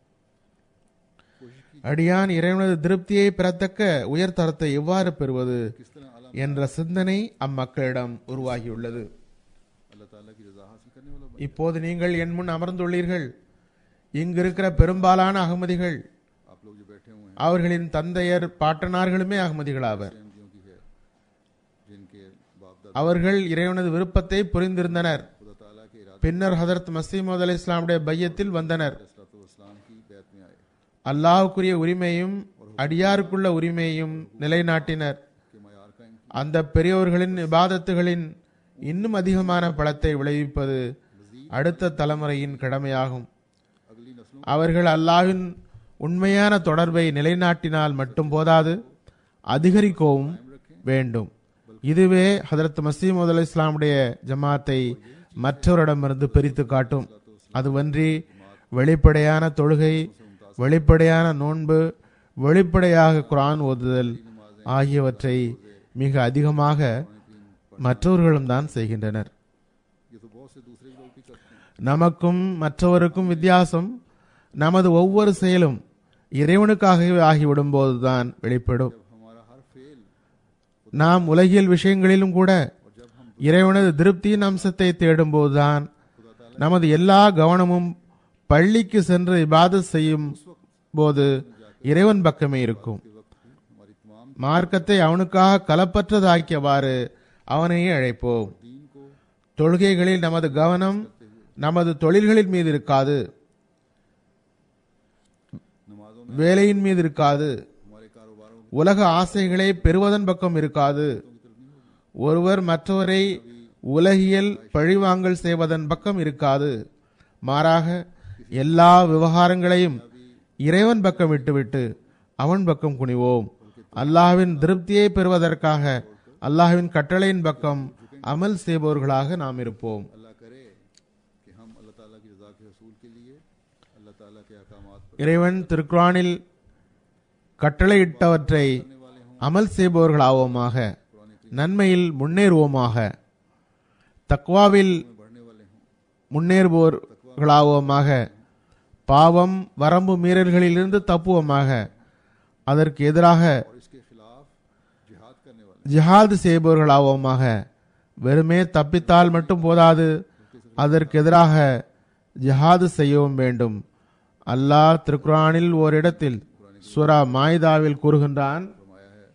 A: कोशिश की,
B: அடியான் இறைவனது திருப்தியை பெறத்தக்க உயர்தரத்தை எவ்வாறு பெறுவது
A: किस तरह आला
B: என்ற சிந்தனை அம்மக்களிடம் உருவாகியுள்ளது.
A: अल्लाह ताला की रजा हासिल करने वाला बन।
B: இப்போது நீங்கள் என் முன் அமர்ந்துள்ளீர்கள். இங்கிருக்கிற பெரும்பாலான அகமதிகள்,
A: आप लोग जो बैठे हुए हैं
B: அவர்களின் தந்தையர் பாட்டனார்களுமே அகமதிகளாவர்.
A: अहमदियों की है, जिनके बाप दादा
B: அவர்கள் இறைவனது விருப்பத்தை புரிந்திருந்தனர்.
A: खुदा ताला के इरादे
B: பின்னர் ஹதரத் மசீமது அலை இஸ்லாமுடைய பையத்தில் வந்தனர்.
A: इस्लाम की बैत में आए
B: அல்லாஹ்வுக்குரிய உரிமையும் அடியாருக்குள்ள உரிமையும் நிலைநாட்டினர்.
A: के मयार कायम किए।
B: அந்த பெரியோர்களின் இபாதத்துகளின் இன்னும் அதிகமான பலத்தை விளைவிப்பது அடுத்த தலைமுறையின் கடமையாகும்.
A: अगली नस्लों
B: அவர்கள் அல்லாஹ்வின் உண்மையான தொடர்பை நிலைநாட்டினால் மட்டும் போதாது, அதிகரிக்கவும் வேண்டும். இதுவே ஹதரத் மசீமது அலை இஸ்லாமுடைய ஜமாத்தை மற்றவரிடமிருந்து பிரித்து காட்டும். அதுவன்றி வெளிப்படையான தொழுகை, வெளிப்படையான நோன்பு, வெளிப்படையாக குர்ஆன் ஓதுதல் ஆகியவற்றை மிக அதிகமாக மற்றவர்களும் தான் செய்கின்றனர்.
A: ये तो बहुत से दूसरे लोग भी करते हैं।
B: நமக்கும் மற்றவருக்கும் வித்தியாசம் நமது ஒவ்வொரு செயலும் இறைவனுக்காகவே ஆகிவிடும் போதுதான் வெளிப்படும்.
A: जब हमारा हर फेल
B: நாம் உலகியல் விஷயங்களிலும் கூட இறைவனது திருப்தியின் அம்சத்தை தேடும் போதுதான் நமது எல்லா கவனமும் பள்ளிக்கு சென்று இபாதத் செய்யும் போது இறைவன் பக்கமே இருக்கும்.
A: के वक्त भी हमारी तमाम
B: மார்க்கத்தை அவனுக்காக கலப்பற்றதாக்கியவாறு அவனையே அழைப்போம்.
A: दीन को
B: தொழுகைகளில் நமது கவனம் நமது தொழில்களின் மீது இருக்காது,
A: नमाजों
B: வேலையின் மீது இருக்காது,
A: हमारे कारोबारों
B: உலக ஆசைகளை பெறுவதன் பக்கம் இருக்காது. ஒருவர் மற்றவரை உலகியல் பழிவாங்கல் செய்வதன் பக்கம் இருக்காது. மாறாக எல்லா விவகாரங்களையும் இறைவன் பக்கம் விட்டுவிட்டு அவன் பக்கம் குனிவோம். அல்லாஹ்வின் திருப்தியை பெறுவதற்காக அல்லாஹ்வின் கட்டளையின் பக்கம் அமல் செய்பவர்களாக நாம் இருப்போம்.
A: अल्लाह करे कि हम अल्लाह ताला की रजा के हसूल के लिए अल्लाह ताला के अहकामात पर
B: இறைவன் திருக்குர்ஆனில் கட்டளையிட்டவற்றை அமல் செய்பவர்களாவோமாக, நன்மையில் முன்னேறுவோமாக, தக்வாவில்
A: बढ़ने वाले हों
B: முன்னேறுபவர்களாவோமாக, பாவம் வரம்பு மீறல்களிலிருந்து தப்புவோமாக, அதற்கு எதிராக
A: और इसके खिलाफ जिहाद करने वाले
B: ஜிஹாது செய்பவர்களாவோமாக. வெறுமே தப்பித்தால் மட்டும் போதாது, அதற்கு எதிராக ஜிஹாது செய்யவும் வேண்டும். அல்லாஹ் திருக்குர்ஆனில் ஓரிடத்தில் சூரா மாயிதாவில் கூறுகின்றான்,
A: फरमाया है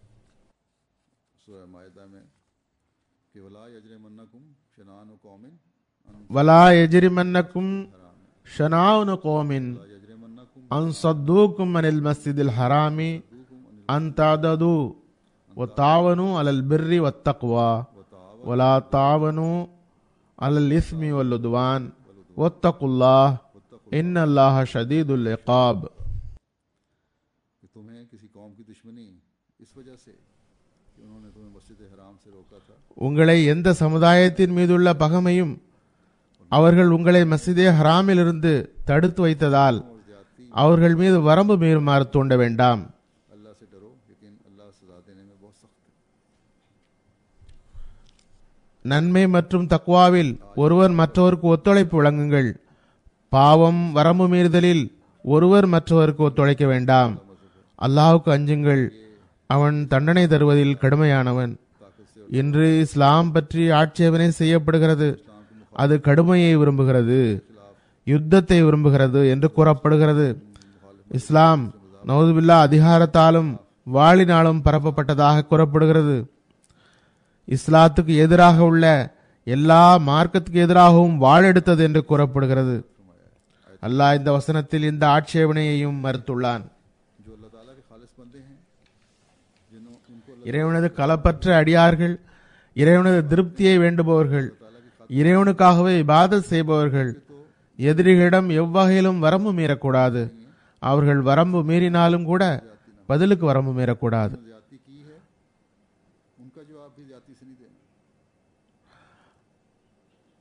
A: सूरह मायदा में कि वला यजरिमन्नकुम शनानु कौमिन अन
B: வலா எஜ்ரிமன்னக்கும் ஷனாஉனு கௌமின்
A: यजरिमन्नकुम
B: அன் சத்தூக்கும் அனில் மஸ்ஜிதில் ஹராமி அன் தஅதது வ தாவனு அலல் பிர்ரி வத்தக்வா வலா தாவனு அலல் இஸ்மி வல் உத்வான் வத்தகுல்லாஹ் இன்னல்லாஹ ஷதீதுல் இகாப்.
A: कि तुम्हें किसी कौम की दुश्मनी इस वजह से कि उन्होंने तुम्हें मस्जिद हराम से रोका था
B: உங்களை எந்த சமுதாயத்தின் மீதுள்ள பகமையும் அவர்கள் உங்களை மஸ்ஜிதே ஹராமிலிருந்து தடுத்து வைத்ததால்
A: और ज्यादती
B: அவர்கள் மீது வரம்பு மீறுமாறு தூண்ட வேண்டாம்.
A: अल्लाह से डरो लेकिन अल्लाह सजा देने में बहुत सख्त है।
B: நன்மை மற்றும் தக்வாவில் ஒருவர் மற்றவருக்கு ஒத்துழைப்பு வழங்குங்கள். பாவம் வரம்பு மீறுதலில் ஒருவர் மற்றவருக்கு ஒத்துழைக்க வேண்டாம். அல்லாஹ்வுக்கு அஞ்சுங்கள், அவன் தண்டனை தருவதில் கடுமையானவன். இன்று இஸ்லாம் பற்றி ஆட்சேபனை செய்யப்படுகிறது. அது கடுமையை விரும்புகிறது, யுத்தத்தை விரும்புகிறது என்று கூறப்படுகிறது. இஸ்லாம் நவுதுபில்லா அதிகாரத்தாலும் வாளினாலும் பரப்பப்பட்டதாக கூறப்படுகிறது. இஸ்லாத்துக்கு எதிராக உள்ள எல்லா மார்க்கத்துக்கு எதிராகவும் வாளெடுத்தது என்று கூறப்படுகிறது. அல்லாஹ் இந்த வசனத்தில் இந்த ஆட்சேபனையையும் மறுத்துள்ளான்.
A: जो अल्लाह ताला के खालिस बंदे हैं जिन्हों उनको
B: இறைவனது களப்பற்ற அடியார்கள், இறைவனது திருப்தியை வேண்டுபவர்கள், இறைவனுக்காகவே இபாதத் செய்பவர்கள் எதிரிகளிடம் எவ்வகையிலும் வரம்பு மீறக்கூடாது. அவர்கள் வரம்பு மீறினாலும் கூட பதிலுக்கு வரம்பு மீறக்கூடாது.
A: ज्यादती की है उनका जवाब भी ज्यादती से नहीं देना।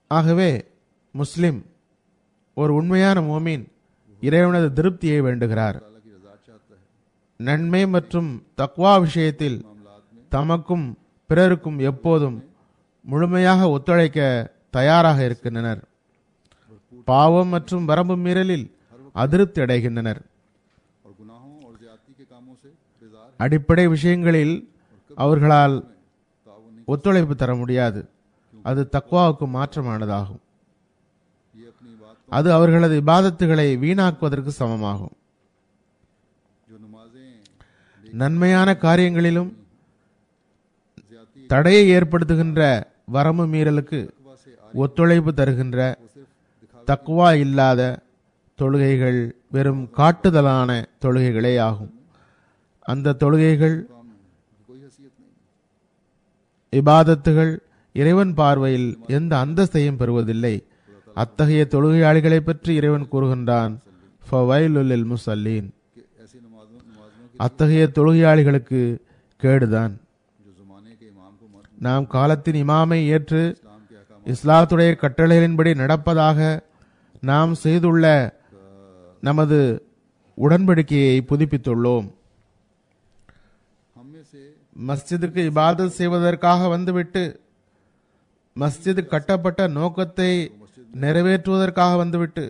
B: ஆகவே முஸ்லிம் ஒரு உண்மையான மோமீன் இறைவனது திருப்தியை வேண்டுகிறார்.
A: अल्लाह की रजा चाहता है.
B: நன்மை மற்றும் தக்வா விஷயத்தில்
A: मामलात में
B: தமக்கும் பிறருக்கும் எப்போதும் முழுமையாக ஒத்துழைக்க தயாராக இருக்கின்றனர். பாவம் மற்றும் வரம்பு மீறலில் அதிருப்தி அடைகின்றனர்.
A: और गुनाहों और ज्यादती के कामों से बेजार
B: அடிப்படை விஷயங்களில் அவர்களால்
A: ताउन नहीं.
B: ஒத்துழைப்பு தர முடியாது. அது தக்வாவுக்கு மாற்றமானதாகும்.
A: ये अपनी बात
B: அது அவர்களது இபாதத்துகளை வீணாக்குவதற்கு சமமாகும்.
A: जो नमाजें
B: நன்மையான காரியங்களிலும்
A: ज्यादती
B: தடையை ஏற்படுத்துகின்ற வரம்பு மீறலுக்கு
A: तकवा से आ
B: ஒத்துழைப்பு தருகின்ற
A: वो सिर्फ दिखावे
B: தக்வா இல்லாத தொழுகைகள் வெறும் காட்டுதலான தொழுகைகளே ஆகும். அந்த தொழுகைகள்
A: काम की कोई हैसियत नहीं.
B: இபாதத்துகள் இறைவன் பார்வையில் எந்த அந்தஸ்தையும் பெறுவதில்லை. அத்தகைய தொழுகையாளிகளை பற்றி இறைவன் கூறுகின்றான், ஃபவைலுல் லில் முஸல்லீன்.
A: कि ऐसी नमाजों नमाजों की
B: அத்தகைய தொழுகையாளிகளுக்கு கேடுதான்.
A: जो जमाने के इमाम को मत
B: நாம் காலத்தின் இமாமை ஏற்று
A: इस्लाम के अहकाम
B: இஸ்லாத்துடைய கட்டளைகளின்படி நடப்பதாக நாம் செய்துள்ள நமது உடன்படிக்கையை புதுப்பித்துள்ளோம்.
A: हम में से
B: மஸ்ஜிதுக்கு இபாதத் செய்வதற்காக வந்துவிட்டு மஸ்ஜித் கட்டப்பட்ட நோக்கத்தை நிறைவேற்றுவதற்காக வந்துவிட்டு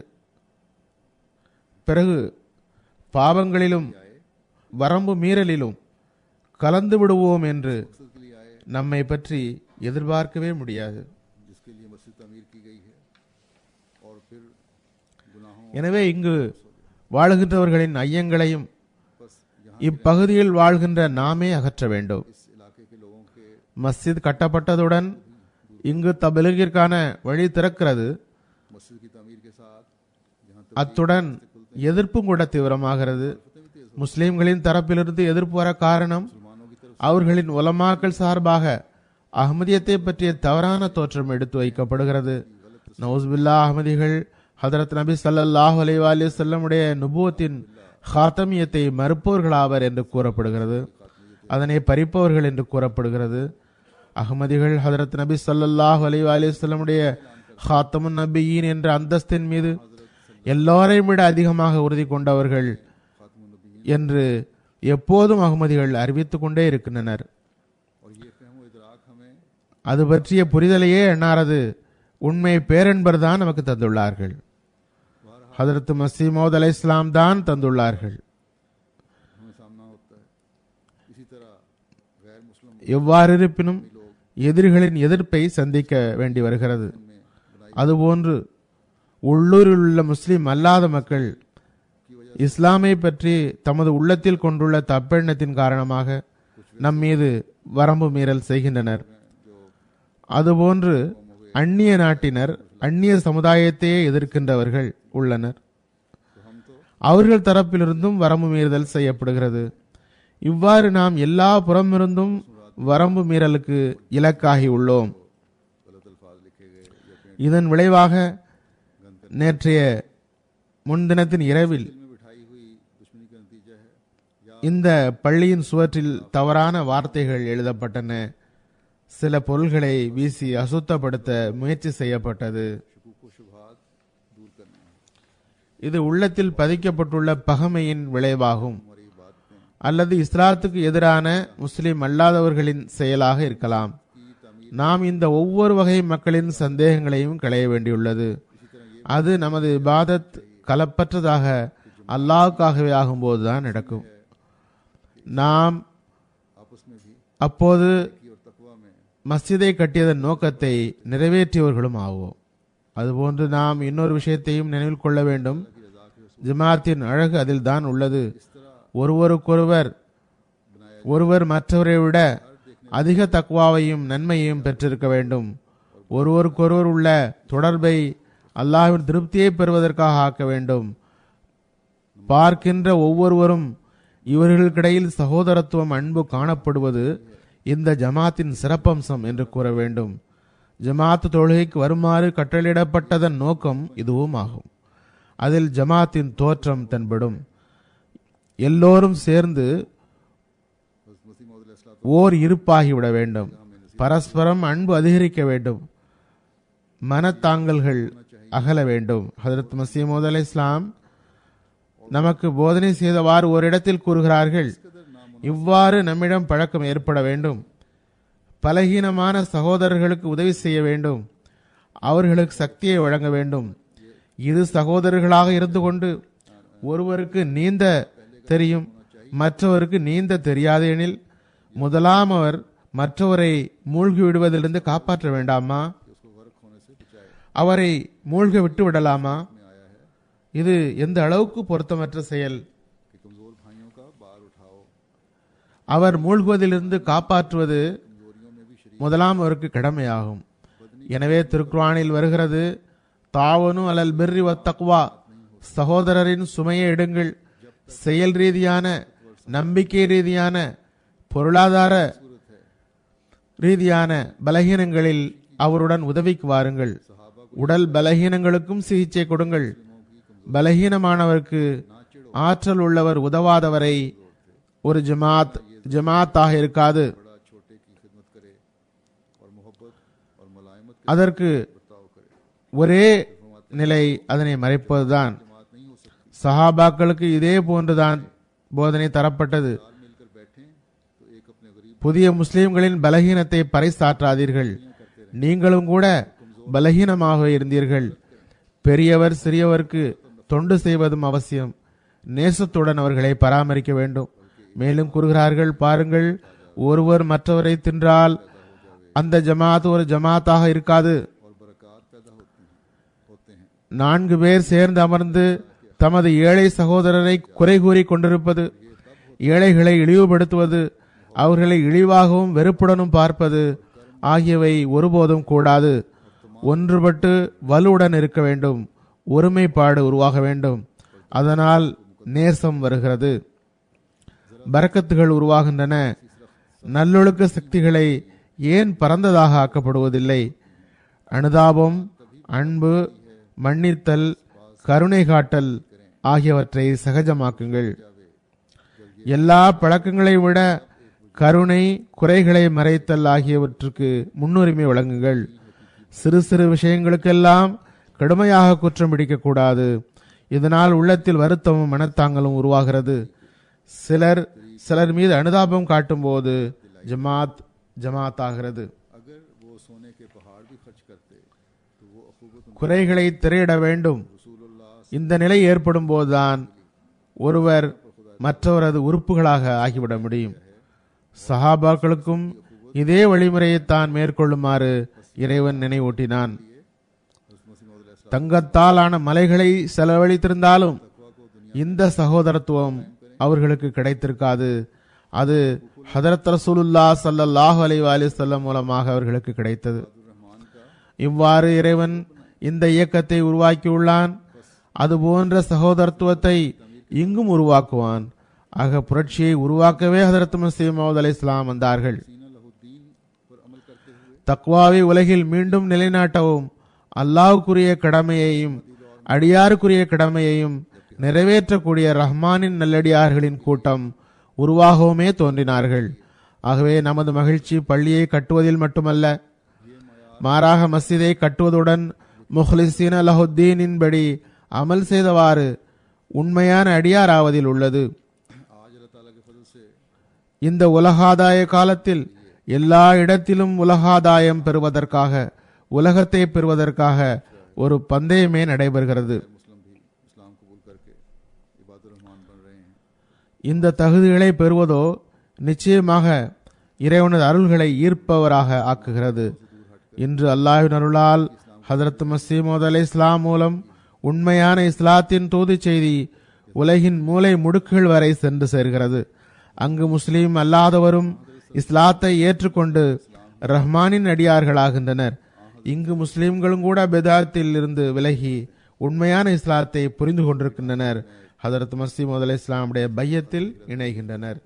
B: பிறகு பாவங்களிலும் வரம்பு மீறலிலும் கலந்து விடுவோம் என்று
A: मकसद के लिए आए
B: நம்மை பற்றி எதிர்பார்க்கவே முடியாது.
A: जिसके लिए मस्जिद तमीर की गई है और फिर गुनाहों
B: எனவே இங்கு வாழுகின்றவர்களின் ஐயங்களையும்
A: बस यहाँ
B: இப்பகுதியில் வாழ்கின்ற நாமே அகற்ற வேண்டும்.
A: इस इलाके के लोगों के
B: மஸ்ஜித் கட்டப்பட்டதுடன் இங்கு தபிலீகிற்கான வழி திறக்கிறது.
A: मस्जिद की तमीर के साथ जहाँ
B: அத்துடன் எதிர்ப்பும் கூட தீவிரமாகிறது. முஸ்லிம்களின் தரப்பிலிருந்து எதிர்ப்பு வர காரணம்
A: मुसलमानों की तरफ
B: அவர்களின் உலமாக்கள் சார்பாக அஹ்மதியத்தை பற்றிய தவறான தோற்றம் எடுத்து வைக்கப்படுகிறது. நவுஸ்பில்லா அஹ்மதிகள் ஹதரத் நபி ஸல்லல்லாஹு அலைஹி வஸல்லம் உடைய நுபுவத்தின் ஹாத்தமியத்தை மறுப்பவர்களாவர் என்று கூறப்படுகிறது. அதனை பறிப்பவர்கள் என்று கூறப்படுகிறது. அஹ்மதிகள் ஹதரத் நபி ஸல்லல்லாஹு அலைஹி வஸல்லம் உடைய ஹாத்தமுன் நபியீன் என்ற அந்தஸ்தின் மீது எல்லோரையும் விட அதிகமாக உறுதி கொண்டவர்கள் என்று எப்போதும் அஹ்மதிகள் அறிவித்துக் கொண்டே இருக்கின்றனர்.
A: और ये फहम व इदराक हमें
B: அது பற்றிய புரிதலையே எண்ணாரது உண்மை பேரன்பர் தான் நமக்கு தந்துள்ளார்கள். ஹதரத் மஸீஹ் மவ்ஊத் அலைஹிஸ்ஸலாம் தான் தந்துள்ளார்கள்.
A: हमें सामना होता है. इसी तरह गैर मुस्लिम
B: எவ்வாறு இருப்பினும் எதிரிகளின் எதிர்ப்பை சந்திக்க வேண்டி வருகிறது. அதுபோன்று உள்ளூரில் உள்ள முஸ்லிம் அல்லாத மக்கள் இஸ்லாமை பற்றி தமது உள்ளத்தில் கொண்டுள்ள தப்பெண்ணத்தின் காரணமாக நம் மீது வரம்பு மீறல் செய்கின்றனர். அதுபோன்று அந்நிய நாட்டினர் அந்நிய சமுதாயத்தையே எதிர்க்கின்றவர்கள் உள்ளனர். அவர்கள் தரப்பிலிருந்தும் வரம்பு மீறுதல் செய்யப்படுகிறது. இவ்வாறு நாம் எல்லா புறமிருந்தும் வரம்பு மீறலுக்கு இலக்காகி உள்ளோம்.
A: गलत अल्फाज लिखे गए या पेंट
B: இதன் விளைவாக நேற்றைய முன்தினத்தின் இரவில்
A: में बिठाई हुई दुश्मनी का नतीजा है. या
B: இந்த பள்ளியின் சுவற்றில் தவறான வார்த்தைகள் எழுதப்பட்டன. சில பொருள்களை வீசி அசுத்தப்படுத்த முயற்சி செய்யப்பட்டது.
A: शकूक व शुबहात दूर करना
B: இது உள்ளத்தில் பதிக்கப்பட்டுள்ள பகைமையின் விளைவாகும்.
A: हमारी बात में
B: அல்லது இஸ்லாத்துக்கு எதிரான முஸ்லிம் அல்லாதவர்களின் செயலாக இருக்கலாம். நாம் இந்த ஒவ்வொரு வகை மக்களின் சந்தேகங்களையும் களைய வேண்டியுள்ளது. அது நமது இபாதத் கலப்பற்றதாக அல்லாஹ்வுக்காகவே ஆகும்போதுதான் நடக்கும். நாம்
A: आपस में भी
B: அப்போது
A: की और तकवा में
B: மஸ்ஜிதை கட்டியதன் நோக்கத்தை நிறைவேற்றியவர்களும் ஆவோம். அதுபோன்று நாம் இன்னொரு விஷயத்தையும் நினைவில் கொள்ள வேண்டும். ஜமாத்தின் அழகு அதில் தான் உள்ளது. ஒருவருக்கொருவர் ஒருவர் மற்றவரை விட அதிக தக்வாவையும் நன்மையையும் பெற்றிருக்க வேண்டும். ஒருவருக்கொருவர் உள்ள தொடர்பை அல்லாஹ்வின் திருப்தியை பெறுவதற்காக ஆக்க வேண்டும். பார்க்கின்ற ஒவ்வொருவரும் இவர்களுக்கிடையில் சகோதரத்துவம் அன்பு காணப்படுவது இந்த ஜமாத்தின் சிறப்பம்சம் என்று கூற வேண்டும். ஜமாத் தொழுகைக்கு வருமாறு கட்டளையிடப்பட்டதன் நோக்கம் இதுவும் ஆகும். அதில் ஜமாத்தின் தோற்றம் தென்படும். எல்லோரும் சேர்ந்து
A: मसीह मौद
B: ஓர் இருப்பாகிவிட வேண்டும். பரஸ்பரம் அன்பு அதிகரிக்க வேண்டும். மனத்தாங்கல்கள் அகல வேண்டும். ஹதரத் மசீமூத் அலை இஸ்லாம் நமக்கு போதனை செய்தவாறு ஓரிடத்தில் கூறுகிறார்கள், இவ்வாறு நம்மிடம் பழக்கம் ஏற்பட வேண்டும். பலகீனமான சகோதரர்களுக்கு உதவி செய்ய வேண்டும், அவர்களுக்கு சக்தியை வழங்க வேண்டும். இரு சகோதரர்களாக இருந்து கொண்டு ஒருவருக்கு நீந்த தெரியும், மற்றவருக்கு நீந்த தெரியாது எனில் முதலாம் அவர் மற்றவரை மூழ்கி விடுவதிலிருந்து காப்பாற்ற வேண்டாமா? அவரை மூழ்க விட்டு விடலாமா? இது எந்த அளவுக்கு பொருத்தமற்ற செயல். அவர் மூழ்குவதிலிருந்து காப்பாற்றுவது முதலாம் அவருக்கு கடமையாகும். எனவே திருக்குர்ஆனில் வருகிறது, தாவனு அலல் பிர்ரி வத் தக்வா, சகோதரரின் சுமையை எடுங்கள், செயல் ரீதியான, நம்பிக்கை ரீதியான, பொருளாதார ரீதியான பலகீனங்களில் அவருடன் உதவிக்கு வாருங்கள். உடல் பலகீனங்களுக்கும் சிகிச்சை கொடுங்கள். பலகீனமானவருக்கு ஆற்றல் உள்ளவர் உதவாதவரை ஒரு ஜமாத் ஜமாத்தாக இருக்காது. அதற்கு ஒரே நிலை அதனை மறைப்பதுதான். சஹாபாக்களுக்கு இதே போன்றுதான் போதனை தரப்பட்டது. புதிய முஸ்லிம்களின் பலகீனத்தை பறைசாற்றாதீர்கள். நீங்களும் கூட பலகீனமாக இருந்தீர்கள். பெரியவர் சிறியவருக்கு தொண்டு செய்வதும் அவசியம். நேசத்துடன் அவர்களை பராமரிக்க வேண்டும். மேலும் கூறுகிறார்கள், பாருங்கள், ஒருவர் மற்றவரை தின்றால் அந்த ஜமாத் ஒரு ஜமாத்தாக இருக்காது. நான்கு பேர் சேர்ந்து அமர்ந்து தமது ஏழை சகோதரரை குறை கூறி கொண்டிருப்பது, ஏழைகளை இழிவுபடுத்துவது, அவர்களை இழிவாகவும் வெறுப்புடனும் பார்ப்பது ஆகியவை ஒருபோதும் கூடாது. ஒன்றுபட்டு வலுவுடன் இருக்க வேண்டும். ஒருமைப்பாடு உருவாக வேண்டும். அதனால் நேசம் வருகிறது, பரக்கத்துகள் உருவாகின்றன. நல்லொழுக்க சக்திகளை ஏன் பரந்ததாக ஆக்கப்படுவதில்லை? அனுதாபம், அன்பு, மன்னித்தல், கருணை காட்டல் ஆகியவற்றை சகஜமாக்குங்கள். எல்லா பழக்கங்களை விட கருணை, குறைகளை மறைத்தல் ஆகியவற்றுக்கு முன்னுரிமை வழங்குங்கள். சிறு சிறு விஷயங்களுக்கெல்லாம் கடுமையாக குற்றம் பிடிக்கக்கூடாது. இதனால் உள்ளத்தில் வருத்தமும் மனத்தாங்கலும் உருவாகிறது. சிலர் சிலர் மீது அனுதாபம் காட்டும் போது ஜமாத் ஜமாத் ஆகிறது. குறைகளை திரையிட வேண்டும். இந்த நிலை ஏற்படும் போதுதான் ஒருவர் மற்றவரது உறுப்புகளாக ஆகிவிட முடியும். சஹாபாக்களுக்கும் இதே வழிமுறையை தான் மேற்கொள்ளுமாறு இறைவன் நினைவூட்டினான். தங்கத்தால் ஆன மலைகளை செலவழித்திருந்தாலும் இந்த சகோதரத்துவம் அவர்களுக்கு கிடைத்திருக்காது. அது ஹதரத் ரசூலுல்லாஹ் ஸல்லல்லாஹு அலைஹி வஸல்லம் மூலமாக அவர்களுக்கு கிடைத்தது. இவ்வாறு இறைவன் இந்த இயக்கத்தை உருவாக்கியுள்ளான். அதுபோன்ற சகோதரத்துவத்தை இங்கும் உருவாக்குவான். ஆக புரட்சியை உருவாக்கவே ஹதரத் மஸீஹ் மவ்ஊத் அலைஹிஸ்ஸலாம் வந்தார்கள். தக்வாவை உலகில் மீண்டும் நிலைநாட்டவும், அல்லாஹ்வுக்குரிய கடமையையும் அடியாருக்குரிய கடமையையும் நிறைவேற்றக்கூடிய ரஹ்மானின் நல்லடியார்களின் கூட்டம் உருவாகவுமே தோன்றினார்கள். ஆகவே நமது மகிழ்ச்சி பள்ளியை கட்டுவதில் மட்டுமல்ல, மாறாக மஸ்ஜிதை கட்டுவதுடன் முஹ்லிஸீன லஹுத்தீனின் படி அமல் செய்தவாறு உண்மையான அடியாராவதில் உள்ளது. இந்த உலகாதாய காலத்தில் எல்லா இடத்திலும் உலகாதாயம் பெறுவதற்காக, உலகத்தை பெறுவதற்காக ஒரு பந்தயமே நடைபெறுகிறது. இந்த தகுதிகளை பெறுவதோ நிச்சயமாக இறைவனது அருள்களை ஈர்ப்பவராக ஆக்குகிறது. இன்று அல்லாஹ்வின் அருளால் ஹதரத் மஸீஹ் மவ்ஊத் அலைஹிஸ்ஸலாம் மூலம் உண்மையான இஸ்லாத்தின் தூது செய்தி உலகின் மூலை முடுக்குகள் வரை சென்று சேர்கிறது. அங்கு முஸ்லீம் அல்லாதவரும் இஸ்லாத்தை ஏற்றுக்கொண்டு ரஹ்மானின் அடியார்களாகின்றனர். இங்கு முஸ்லிம்களும் கூட பிதாத்தில் இருந்து விலகி உண்மையான இஸ்லாத்தை புரிந்து கொண்டிருக்கின்றனர். ஹதரத் மஸீஹ் மவ்ஊத் அலைஹிஸ்ஸலாமுடைய பையத்தில் இணைகின்றனர்.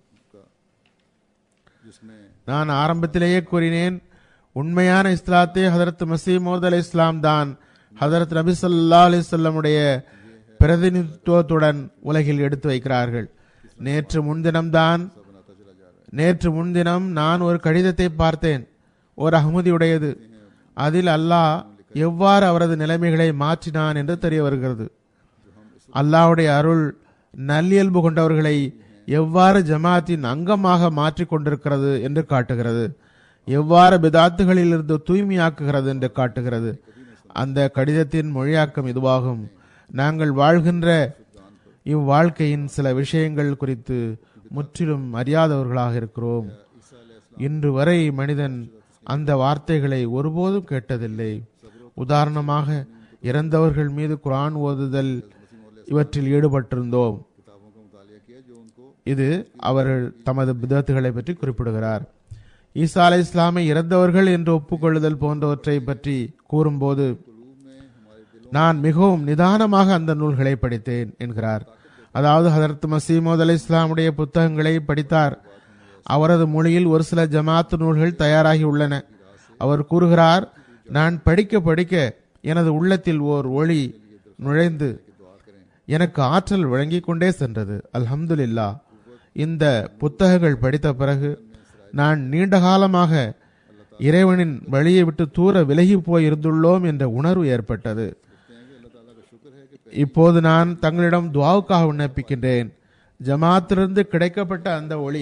B: நான் ஆரம்பத்திலேயே கூறினேன், உண்மையான இஸ்லாத்தை ஹதரத் மஸீஹ் மவ்ஊத் அலைஹிஸ்ஸலாம் தான் ஹதரத் நபி ஸல்லல்லாஹு அலைஹி வஸல்லமுடைய பிரதிநிதித்துவத்துடன் உலகில் எடுத்து வைக்கிறார்கள். நேற்று முன்தினம்தான் நேற்று முன்தினம் நான் ஒரு கடிதத்தை பார்த்தேன், ஒரு அஹ்மதியுடையது. அதில் அல்லாஹ் எவ்வாறு அவரது நிலைமைகளை மாற்றினான் என்று தெரிய வருகிறது. அல்லாஹ்வுடைய அருள் நல்லியல்பு கொண்டவர்களை எவ்வாறு ஜமாத்தின் அங்கமாக மாற்றிக் கொண்டிருக்கிறது என்று காட்டுகிறது, எவ்வாறு பிதாத்துகளில் இருந்து தூய்மையாக்குகிறது என்று காட்டுகிறது. அந்த கடிதத்தின் மொழியாக்கம் இதுவாகும். நாங்கள் வாழ்கின்ற இவ்வாழ்க்கையின் சில விஷயங்கள் குறித்து முற்றிலும் அறியாதவர்களாக இருக்கிறோம். இன்று வரை மனிதன் அந்த வார்த்தைகளை ஒருபோதும் கேட்டதில்லை. உதாரணமாக, இறந்தவர்கள் மீது குர்ஆன் ஓதுதல் இவற்றில் ஈடுபட்டிருந்தோம். இது அவர்கள் தமது பிதத்துகளை பற்றி குறிப்பிடுகிறார். ஈசா அலை இஸ்லாமை இறந்தவர்கள் என்று ஒப்புக்கொள்ளுதல் போன்றவற்றை பற்றி கூறும்போது நான் மிகவும் நிதானமாக அந்த நூல்களை படித்தேன் என்கிறார். அதாவது ஹதரத் மசீமோத் அலை இஸ்லாமுடைய புத்தகங்களை படித்தார். அவரது மொழியில் ஒரு சில ஜமாத் நூல்கள் தயாராகி உள்ளன. அவர் கூறுகிறார், நான் படிக்க படிக்க எனது உள்ளத்தில் ஓர் ஒளி நுழைந்து எனக்கு ஆற்றல் வழங்கிக் கொண்டே சென்றது. அல்ஹம்துலில்லாஹ். இந்த புத்தகங்கள் படித்த பிறகு நான் நீண்ட காலமாக இறைவனின் வழியை விட்டு தூர விலகி போய் இருந்துள்ளோம் என்ற உணர்வு ஏற்பட்டது. இப்போது நான் தங்களிடம் துஆவுக்காக விண்ணப்பிக்கின்றேன். ஜமாத்திலிருந்து கிடைக்கப்பட்ட அந்த ஒளி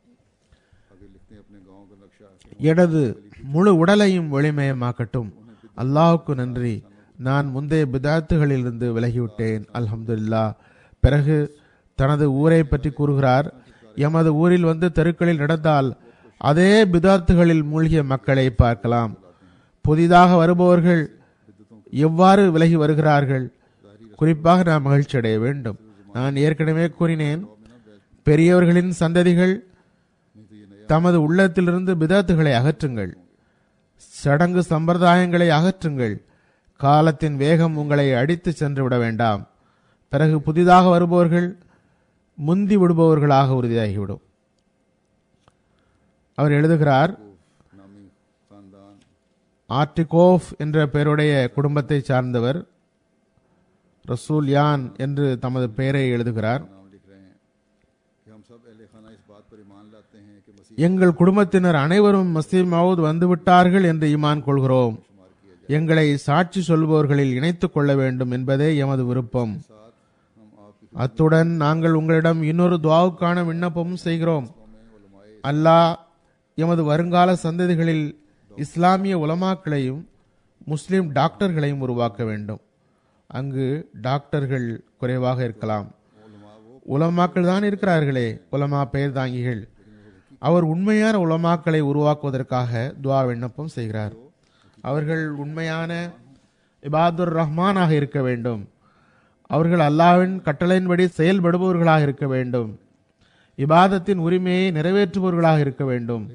B: எனது முழு உடலையும் ஒளிமயமாக்கட்டும். அல்லாஹ்வுக்கு நன்றி. நான் முந்தைய பிதாத்துகளிலிருந்து விலகிவிட்டேன். அல்ஹம்துலில்லாஹ். பிறகு தனது ஊரை பற்றி கூறுகிறார். எமது ஊரில் வந்து தெருக்களில் நடந்தால் அதே பிதாத்துகளில் மூழ்கிய மக்களை பார்க்கலாம். புதிதாக வருபவர்கள் எவ்வாறு விலகி வருகிறார்கள். குறிப்பாக நாம் மகிழ்ச்சி அடைய வேண்டும். நான் ஏற்கனவே கூறினேன், பெரியவர்களின் சந்ததிகள் தமது உள்ளத்திலிருந்து பிதாத்துகளை அகற்றுங்கள், சடங்கு சம்பிரதாயங்களை அகற்றுங்கள். காலத்தின் வேகம் உங்களை அடித்து சென்று விட வேண்டாம். பிறகு புதிதாக வருபவர்கள் முந்தி விடுபவர்களாக உறுதியாகிவிடும். அவர் எழுதுகிறார், ஆர்டிகோஃப் என்ற பெயருடைய குடும்பத்தை சார்ந்தவர் ரசூல் யான் என்று தமது பெயரை எழுதுகிறார். எங்கள் குடும்பத்தினர் அனைவரும் மசீஹ் மவ்ஊத் வந்துவிட்டார்கள் என்று ஈமான் கொள்கிறோம். எங்களை சாட்சி சொல்பவர்களில் இணைத்துக் கொள்ள வேண்டும் என்பதே எமது விருப்பம். அத்துடன் நாங்கள் உங்களிடம் இன்னொரு துஆவுக்கான விண்ணப்பமும் செய்கிறோம். அல்லாஹ் எமது வருங்கால சந்ததிகளில் இஸ்லாமிய உலமாக்களையும் முஸ்லிம் டாக்டர்களையும் உருவாக்க வேண்டும். அங்கு டாக்டர்கள் குறைவாக இருக்கலாம், உலமாக்கள் தான் இருக்கிறார்களே, உலமா பெயர் தாங்கிகள். அவர் உண்மையான உலமாக்களை உருவாக்குவதற்காக துஆ விண்ணப்பம் செய்கிறார். அவர்கள் உண்மையான இபாதுர் ரஹ்மானாக இருக்க வேண்டும். அவர்கள் அல்லாஹ்வின் கட்டளையின்படி செயல்படுபவர்களாக இருக்க வேண்டும். இபாதத்தின் உரிமையை நிறைவேற்றுபவர்களாக இருக்க வேண்டும்.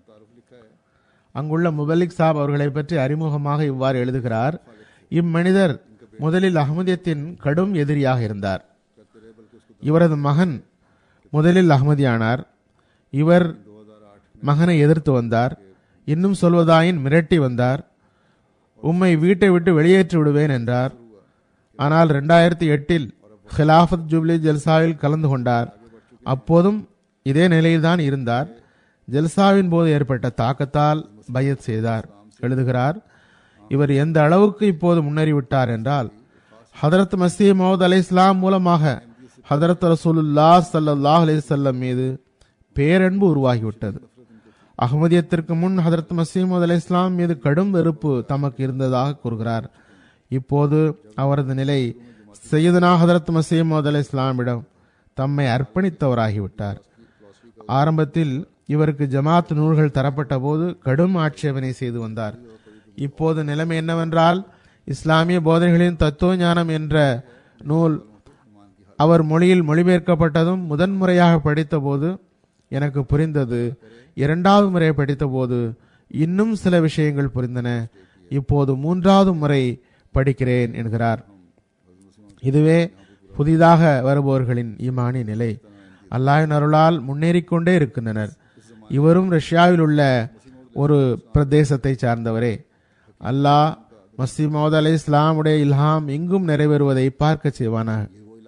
B: அங்குள்ள முபல்லிக் சாப் அவர்களை பற்றி அறிமுகமாக இவ்வாறு எழுதுகிறார். இம்மனிதர் முதலில் அஹ்மதியத்தின் கடும் எதிரியாக இருந்தார். இவரது மகன் முதலில் அஹ்மதியானார். இவர் மகனை எதிர்த்து வந்தார். இன்னும் சொல்வதாயின் மிரட்டி வந்தார். உம்மை வீட்டை விட்டு வெளியேற்றி விடுவேன் என்றார். ஆனால் இரண்டாயிரத்தி எட்டில் ஹிலாஃபத் ஜூப்லி ஜல்சாவில் கலந்து கொண்டார். அப்போதும் இதே நிலையில்தான் இருந்தார். ஜல்சாவின் போது ஏற்பட்ட தாக்கத்தால் பையத் செய்தார். எழுதுகிறார், இவர் எந்த அளவுக்கு இப்போது முன்னேறிவிட்டார் என்றால், ஹதரத் மசீஹ் மவ்ஊத் அலை இஸ்லாம் மூலமாக ஹதரத் ரசூலுல்லாஹ் ஸல்லல்லாஹு அலைஹி வஸல்லம் மீது பேரன்பு உருவாகிவிட்டது. அஹ்மதியத்திற்கு முன் ஹதரத் மசீஹ் மவ்ஊத் அலை இஸ்லாம் மீது கடும் வெறுப்பு தமக்கு இருந்ததாக கூறுகிறார். இப்போது அவரது நிலை சையதுனா ஹதரத் மசீஹ் மவ்ஊத் அலை இஸ்லாமிடம் தம்மை அர்ப்பணித்தவராகிவிட்டார். ஆரம்பத்தில் இவருக்கு ஜமாத் நூல்கள் தரப்பட்ட போது கடும் ஆட்சேபனை செய்து வந்தார். இப்போது நிலைமை என்னவென்றால், இஸ்லாமிய போதனைகளின் தத்துவ ஞானம் என்ற நூல் அவர் மொழியில் மொழிபெயர்க்கப்பட்டதும் முதன்முறையாக படித்த போது எனக்கு புரிந்தது. இரண்டாவது முறை படித்த போது இன்னும் சில விஷயங்கள் புரிந்தன. இப்போது மூன்றாவது முறை படிக்கிறேன் என்கிறார். இதுவே புதிதாக வருபவர்களின் ஈமானி நிலை. அல்லாஹ்வின் அருளால் முன்னேறிக்கொண்டே இருக்கின்றனர். இவரும் ரஷ்யாவில் உள்ள ஒரு பிரதேசத்தை சார்ந்தவரே. அல்லாஹ் மசீஹ் மவ்ஊத் அலை இஸ்லாமுடைய இல்ஹாம் எங்கும் நிறைவேறுவதை பார்க்க செய்வானாக.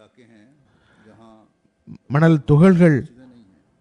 B: மணல் துகள்கள்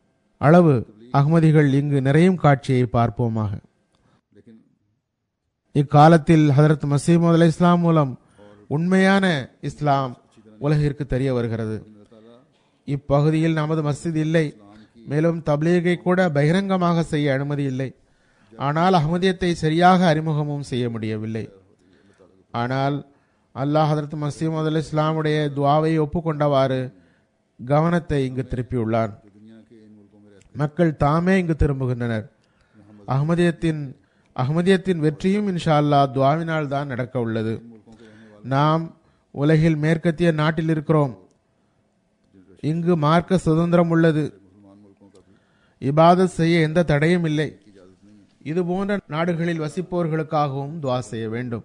B: அளவு அகமதிகள் இங்கு நிறையும் காட்சியை பார்ப்போமாக. இக்காலத்தில் ஹதரத் மசீமது அலை இஸ்லாம் மூலம் உண்மையான இஸ்லாம் உலகிற்கு தெரிய வருகிறது. இப்பகுதியில் நமது மஸ்ஜித் இல்லை, மேலும் தப்லீகை கூட பகிரங்கமாக செய்ய அனுமதி இல்லை. ஆனால் அஹ்மதியத்தை சரியாக அறிமுகமும் செய்ய முடியவில்லை. ஆனால் அல்லாஹ் ஹதரத் மசீமது அலை இஸ்லாமுடைய துவாவை ஒப்புக்கொண்டவாறு கவனத்தை இங்கு திருப்பியுள்ளார். மக்கள் தாமே இங்கு திரும்புகின்றனர். அஹ்மதியத்தின் அஹ்மதியத்தின் வெற்றியும் இன்ஷா அல்லாஹ் துவாவினால் தான் நடக்க உள்ளது. நாம் உலகில் மேற்கத்திய நாட்டில் இருக்கிறோம். இங்கு மார்க்க சுதந்திரம் உள்ளது. இபாதத் செய்ய எந்த தடையும் இல்லை. இது போன்ற நாடுகளில் வசிப்பவர்களுக்காகவும் துவா செய்ய வேண்டும்.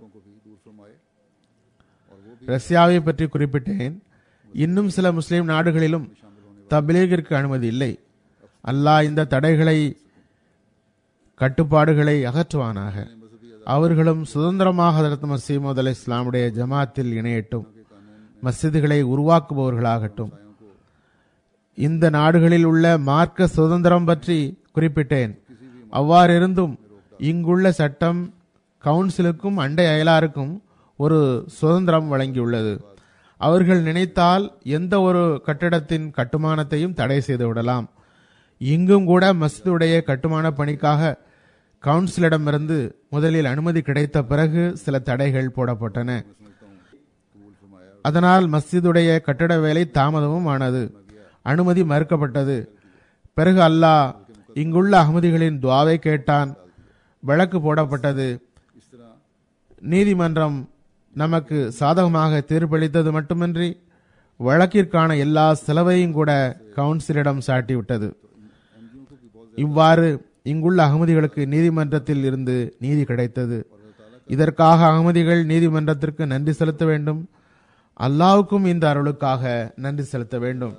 B: ரஷ்யாவை பற்றி குறிப்பிட்டேன். இன்னும் சில முஸ்லிம் நாடுகளிலும் தப்லீகிற்கு அனுமதி இல்லை. அல்லாஹ் இந்த தடைகளை கட்டுப்பாடுகளை அகற்றுவானாக. அவர்களும் சுதந்திரமாக ஹதரத் மசீமது அலை இஸ்லாமுடைய ஜமாத்தில் இணையட்டும், மஸ்ஜிதுகளை உருவாக்குபவர்களாகட்டும். இந்த நாடுகளில் உள்ள மார்க்க சுதந்திரம் பற்றி குறிப்பிட்டேன். அவ்வாறிருந்தும் இங்குள்ள சட்டம் கவுன்சிலுக்கும் அண்டை அயலாருக்கும் ஒரு சுதந்திரம் வழங்கியுள்ளது. அவர்கள் நினைத்தால் எந்த ஒரு கட்டிடத்தின் கட்டுமானத்தையும் தடை செய்து விடலாம். இங்கும் கூட மஸ்ஜிதுடைய கட்டுமான பணிக்காக கவுன்சிலிடமிருந்து முதலில் அனுமதி கிடைத்த பிறகு சில தடைகள் போடப்பட்டன. அதனால் மஸ்ஜிதுடைய கட்டட வேலை தாமதமும் ஆனது, அனுமதி மறுக்கப்பட்டது. பிறகு அல்லாஹ் இங்குள்ள அஹ்மதிகளின் துவாவை கேட்டான், வழக்கு போடப்பட்டது. நீதிமன்றம் நமக்கு சாதகமாக தீர்ப்பளித்தது மட்டுமின்றி வழக்கிற்கான எல்லா செலவையும் கூட கவுன்சிலிடம் சாட்டிவிட்டது. இவ்வாறு இங்குள்ள அகமதிகளுக்கு நீதிமன்றத்தில் இருந்து நீதி கிடைத்தது. இதற்காக அகமதிகள் நீதிமன்றத்திற்கு நன்றி செலுத்த வேண்டும். அல்லாஹ்வுக்கும் இந்த அருளுக்காக நன்றி செலுத்த வேண்டும்.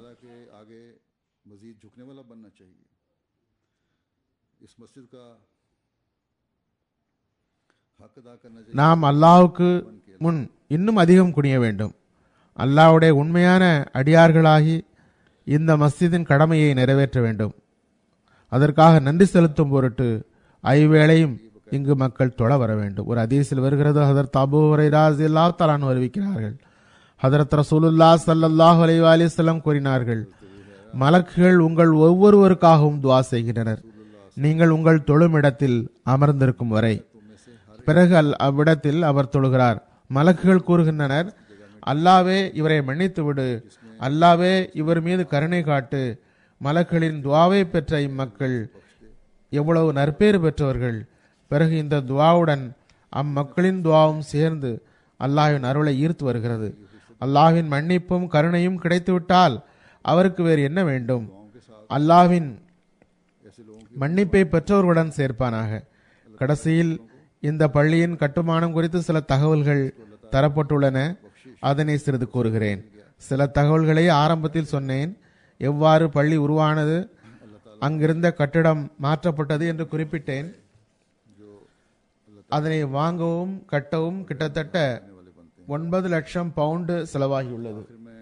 B: நாம் அல்லாஹ்வுக்கு முன் இன்னும் அதிகம் குனிய வேண்டும். அல்லாஹ்வுடைய உண்மையான அடியார்களாகி இந்த மஸ்ஜிதின் கடமையை நிறைவேற்ற வேண்டும். அதற்காக நன்றி செலுத்தும் பொருட்டு ஐவேளையும் இங்கு மக்கள் தொழ வர வேண்டும். ஒரு ஹதீஸில் வருகிறது, ஹதரத் அபூ ஹுரைரா ரலியல்லாஹு தஆலா அன்ஹு அறிவிக்கிறார்கள், ஹதரத் ரசூலுல்லாஹ் ஸல்லல்லாஹு அலைஹி வஸல்லம் கூறினார்கள், மலக்குகள் உங்கள் ஒவ்வொருவருக்காகவும் துஆ செய்கின்றனர் நீங்கள் உங்கள் தொழுமிடத்தில் அமர்ந்திருக்கும் வரை. பிறகு அவ்விடத்தில் அவர் தொழுகிறார். மலக்குகள் கூறுகின்றனர், அல்லாவே இவரை மன்னித்து விடு, அல்லாவே இவர் மீது கருணை காட்டு. மலக்களின் துவாவை பெற்ற இம்மக்கள் எவ்வளவு நற்பேறு பெற்றவர்கள். பிறகு இந்த துவாவுடன் அம்மக்களின் துவாவும் சேர்ந்து அல்லாஹ்வின் அருளை ஈர்த்து வருகிறது. அல்லாஹ்வின் மன்னிப்பும் கருணையும் கிடைத்துவிட்டால் அவருக்கு வேறு என்ன வேண்டும்? அல்லாஹ்வின் மன்னிப்பை பெற்றவர்களுடன் சேர்ப்பானாக. கடைசியில் இந்த பள்ளியின் கட்டுமானம் குறித்து சில தகவல்கள் தரப்பட்டுள்ளன. அதனை சிறிது கூறுகிறேன். சில தகவல்களை ஆரம்பத்தில் சொன்னேன். எவ்வாறு பள்ளி உருவானது, அங்கிருந்த கட்டிடம் மாற்றப்பட்டது என்று குறிப்பிட்டேன். அதனை வாங்கவும் கட்டவும் கிட்டத்தட்ட ஒன்பது லட்சம் பவுண்டு செலவாகியுள்ளது.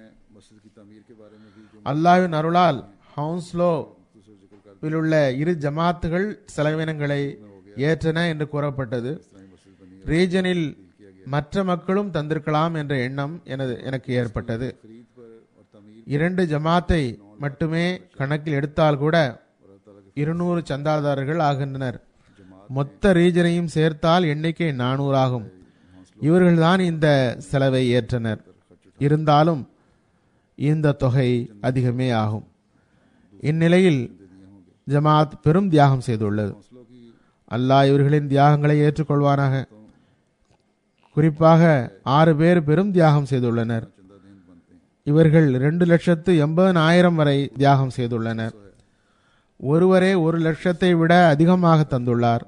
B: அல்லாஹ்வின் அருளால் ஹவுன்ஸ்லோவில் உள்ள இரு ஜமாத்துகள் செலவினங்களை ஏற்றன என்று கூறப்பட்டது. ரீஜனில் மற்ற மக்களும் தந்திருக்கலாம் என்ற எண்ணம் எனது எனக்கு ஏற்பட்டது. இரண்டு ஜமாத்தை மட்டுமே கணக்கில் எடுத்தால் கூட இருநூறு சந்தாதாரர்கள் ஆகின்றனர். மொத்த ரீஜனையும் சேர்த்தால் எண்ணிக்கை நானூறு ஆகும். இவர்கள்தான் இந்த செலவை ஏற்றனர். இருந்தாலும் இந்த தொகை அதிகமே ஆகும். இந்நிலையில் ஜமாத் பெரும் தியாகம் செய்துள்ளது. அல்லாஹ் இவர்களின் தியாகங்களை ஏற்றுக்கொள்வானாக. குறிப்பாக ஆறு பேர் பெரும் தியாகம் செய்துள்ளனர். இவர்கள் இரண்டு லட்சத்து எண்பதாயிரம் வரை தியாகம் செய்துள்ளனர். ஒருவரே ஒரு லட்சத்தை விட அதிகமாக தந்துள்ளார்.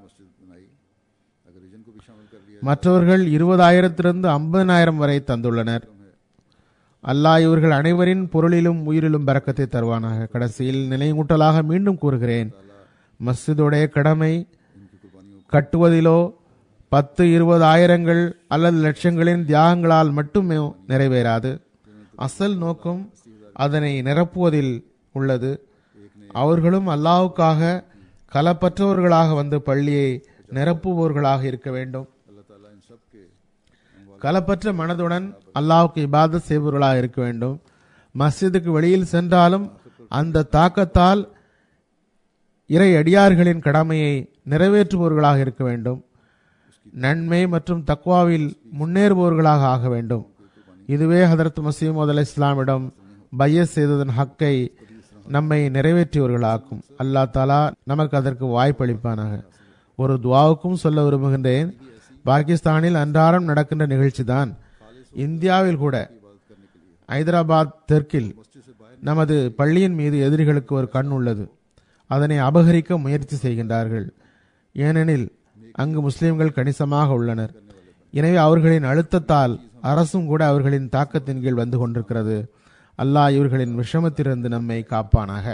B: மற்றவர்கள் இருபதாயிரத்திலிருந்து ஐம்பதாயிரம் வரை தந்துள்ளனர். அல்லாஹ் இவர்கள் அனைவரின் பொருளிலும் உயிரிலும் பரக்கத்தை தருவானாக. கடைசியில் நினைவூட்டலாக மீண்டும் கூறுகிறேன், மஸ்ஜிதுடைய கடமை கட்டுவதிலோ பத்து இருபது ஆயிரங்கள் அல்லது லட்சங்களின் தியாகங்களால் மட்டுமே நிறைவேறாது. அசல் நோக்கம் அதனை நிரப்புவதில் உள்ளது. அவர்களும் அல்லாஹ்வுக்காக களப்பற்றவர்களாக வந்து பள்ளியை நிரப்புபவர்களாக இருக்க வேண்டும்.
A: सबके
B: கலப்பற்ற மனதுடன் அல்லாஹ்வுக்கு இபாதத் செய்பவர்களாக இருக்க வேண்டும். மஸ்ஜிதுக்கு வெளியில் சென்றாலும் அந்த தாக்கத்தால் இறை அடியார்களின் கடமையை நிறைவேற்றுபவர்களாக இருக்க வேண்டும். நன்மை மற்றும் தக்வாவில் முன்னேறுபவர்களாக ஆக வேண்டும். இதுவே ஹதரத் மசீமது அலைஹிஸ் ஸலாமிடம் பையத் செய்ததன் ஹக்கை நம்மை நிறைவேற்றியவர்களாக்கும். அல்லாஹ் தஆலா நமக்கு அதற்கு வாய்ப்பளிப்பானாக. ஒரு துஆவுக்கும் சொல்ல விரும்புகின்றேன். பாகிஸ்தானில் அன்றாடம் நடக்கின்ற நிகழ்ச்சி தான். இந்தியாவில் கூட ஹைதராபாத் தெற்கில் நமது பள்ளியின் மீது எதிரிகளுக்கு ஒரு கண் உள்ளது. அதனை அபகரிக்க முயற்சி செய்கின்றார்கள். ஏனெனில் அங்கு முஸ்லிம்கள் கணிசமாக உள்ளனர். எனவே அவர்களின் அழுத்தத்தால் அரசும் கூட அவர்களின் தாக்கத்தின் கீழ் வந்து கொண்டிருக்கிறது. அல்லாஹ் இவர்களின் விஷமத்திலிருந்து நம்மை காப்பானாக.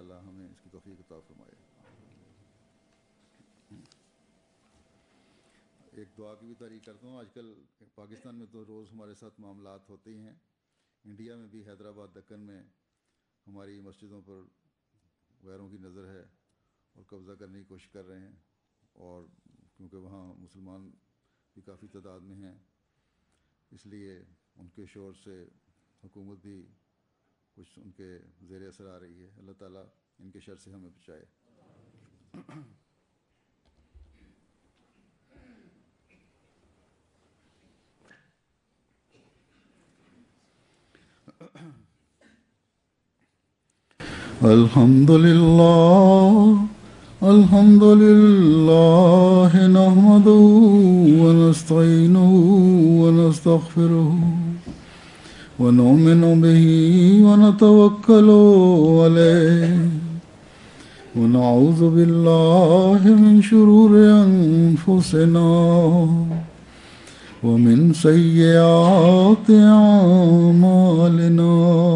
A: एक दुआ की भी तारीफ करता हूँ. आजकल पाकिस्तान में तो रोज़ हमारे साथ मामलात होते ही हैं. इंडिया में भी हैदराबाद दक्कन में हमारी मस्जिदों पर गैरों की नज़र है और कब्ज़ा करने की कोशिश कर रहे हैं. और क्योंकि वहाँ मुसलमान भी काफ़ी तादाद में हैं, इसलिए उनके शोर से हुकूमत भी कुछ उनके ज़ेर असर आ रही है. अल्लाह ताला इनके शर से हमें बचाए. अल्हम्दुलिल्लाह अल्हम्दुलिल्लाह नहमदुहु व नस्तईनुहु व नस्तगफिरुहु व नु'मिनु बिही व नतवक्कलु अलैहि व नऊज़ु बिल्लाहि मिन शुरूरि अनफुसिना व मिन सय्यिआति अमालिना.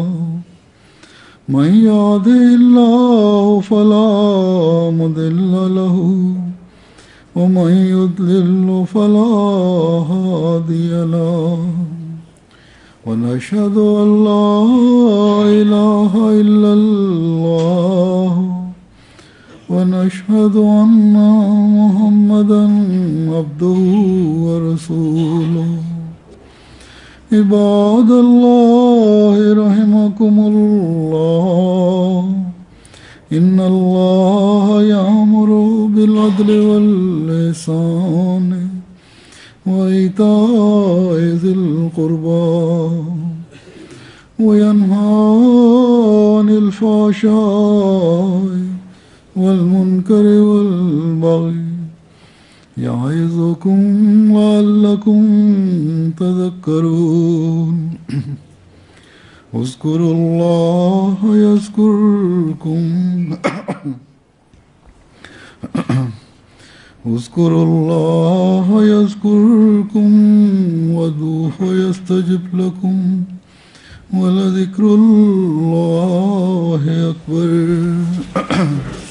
A: من يهده الله فلا مضل له ومن يضلل فلا هادي له ونشهد أن لا إله إلا الله ونشهد أن محمدا عبده ورسوله. عباد الله رحمكم الله إن الله يأمر بالعدل والإحسان وإيتاء ذي القربى وينهى عن الفحشاء والمنكر والبغي يعظكم لعلكم تذكرون. اذكروا الله يذكركم اذكروا الله يذكركم وادعوه يستجب لكم ولذكر الله أكبر.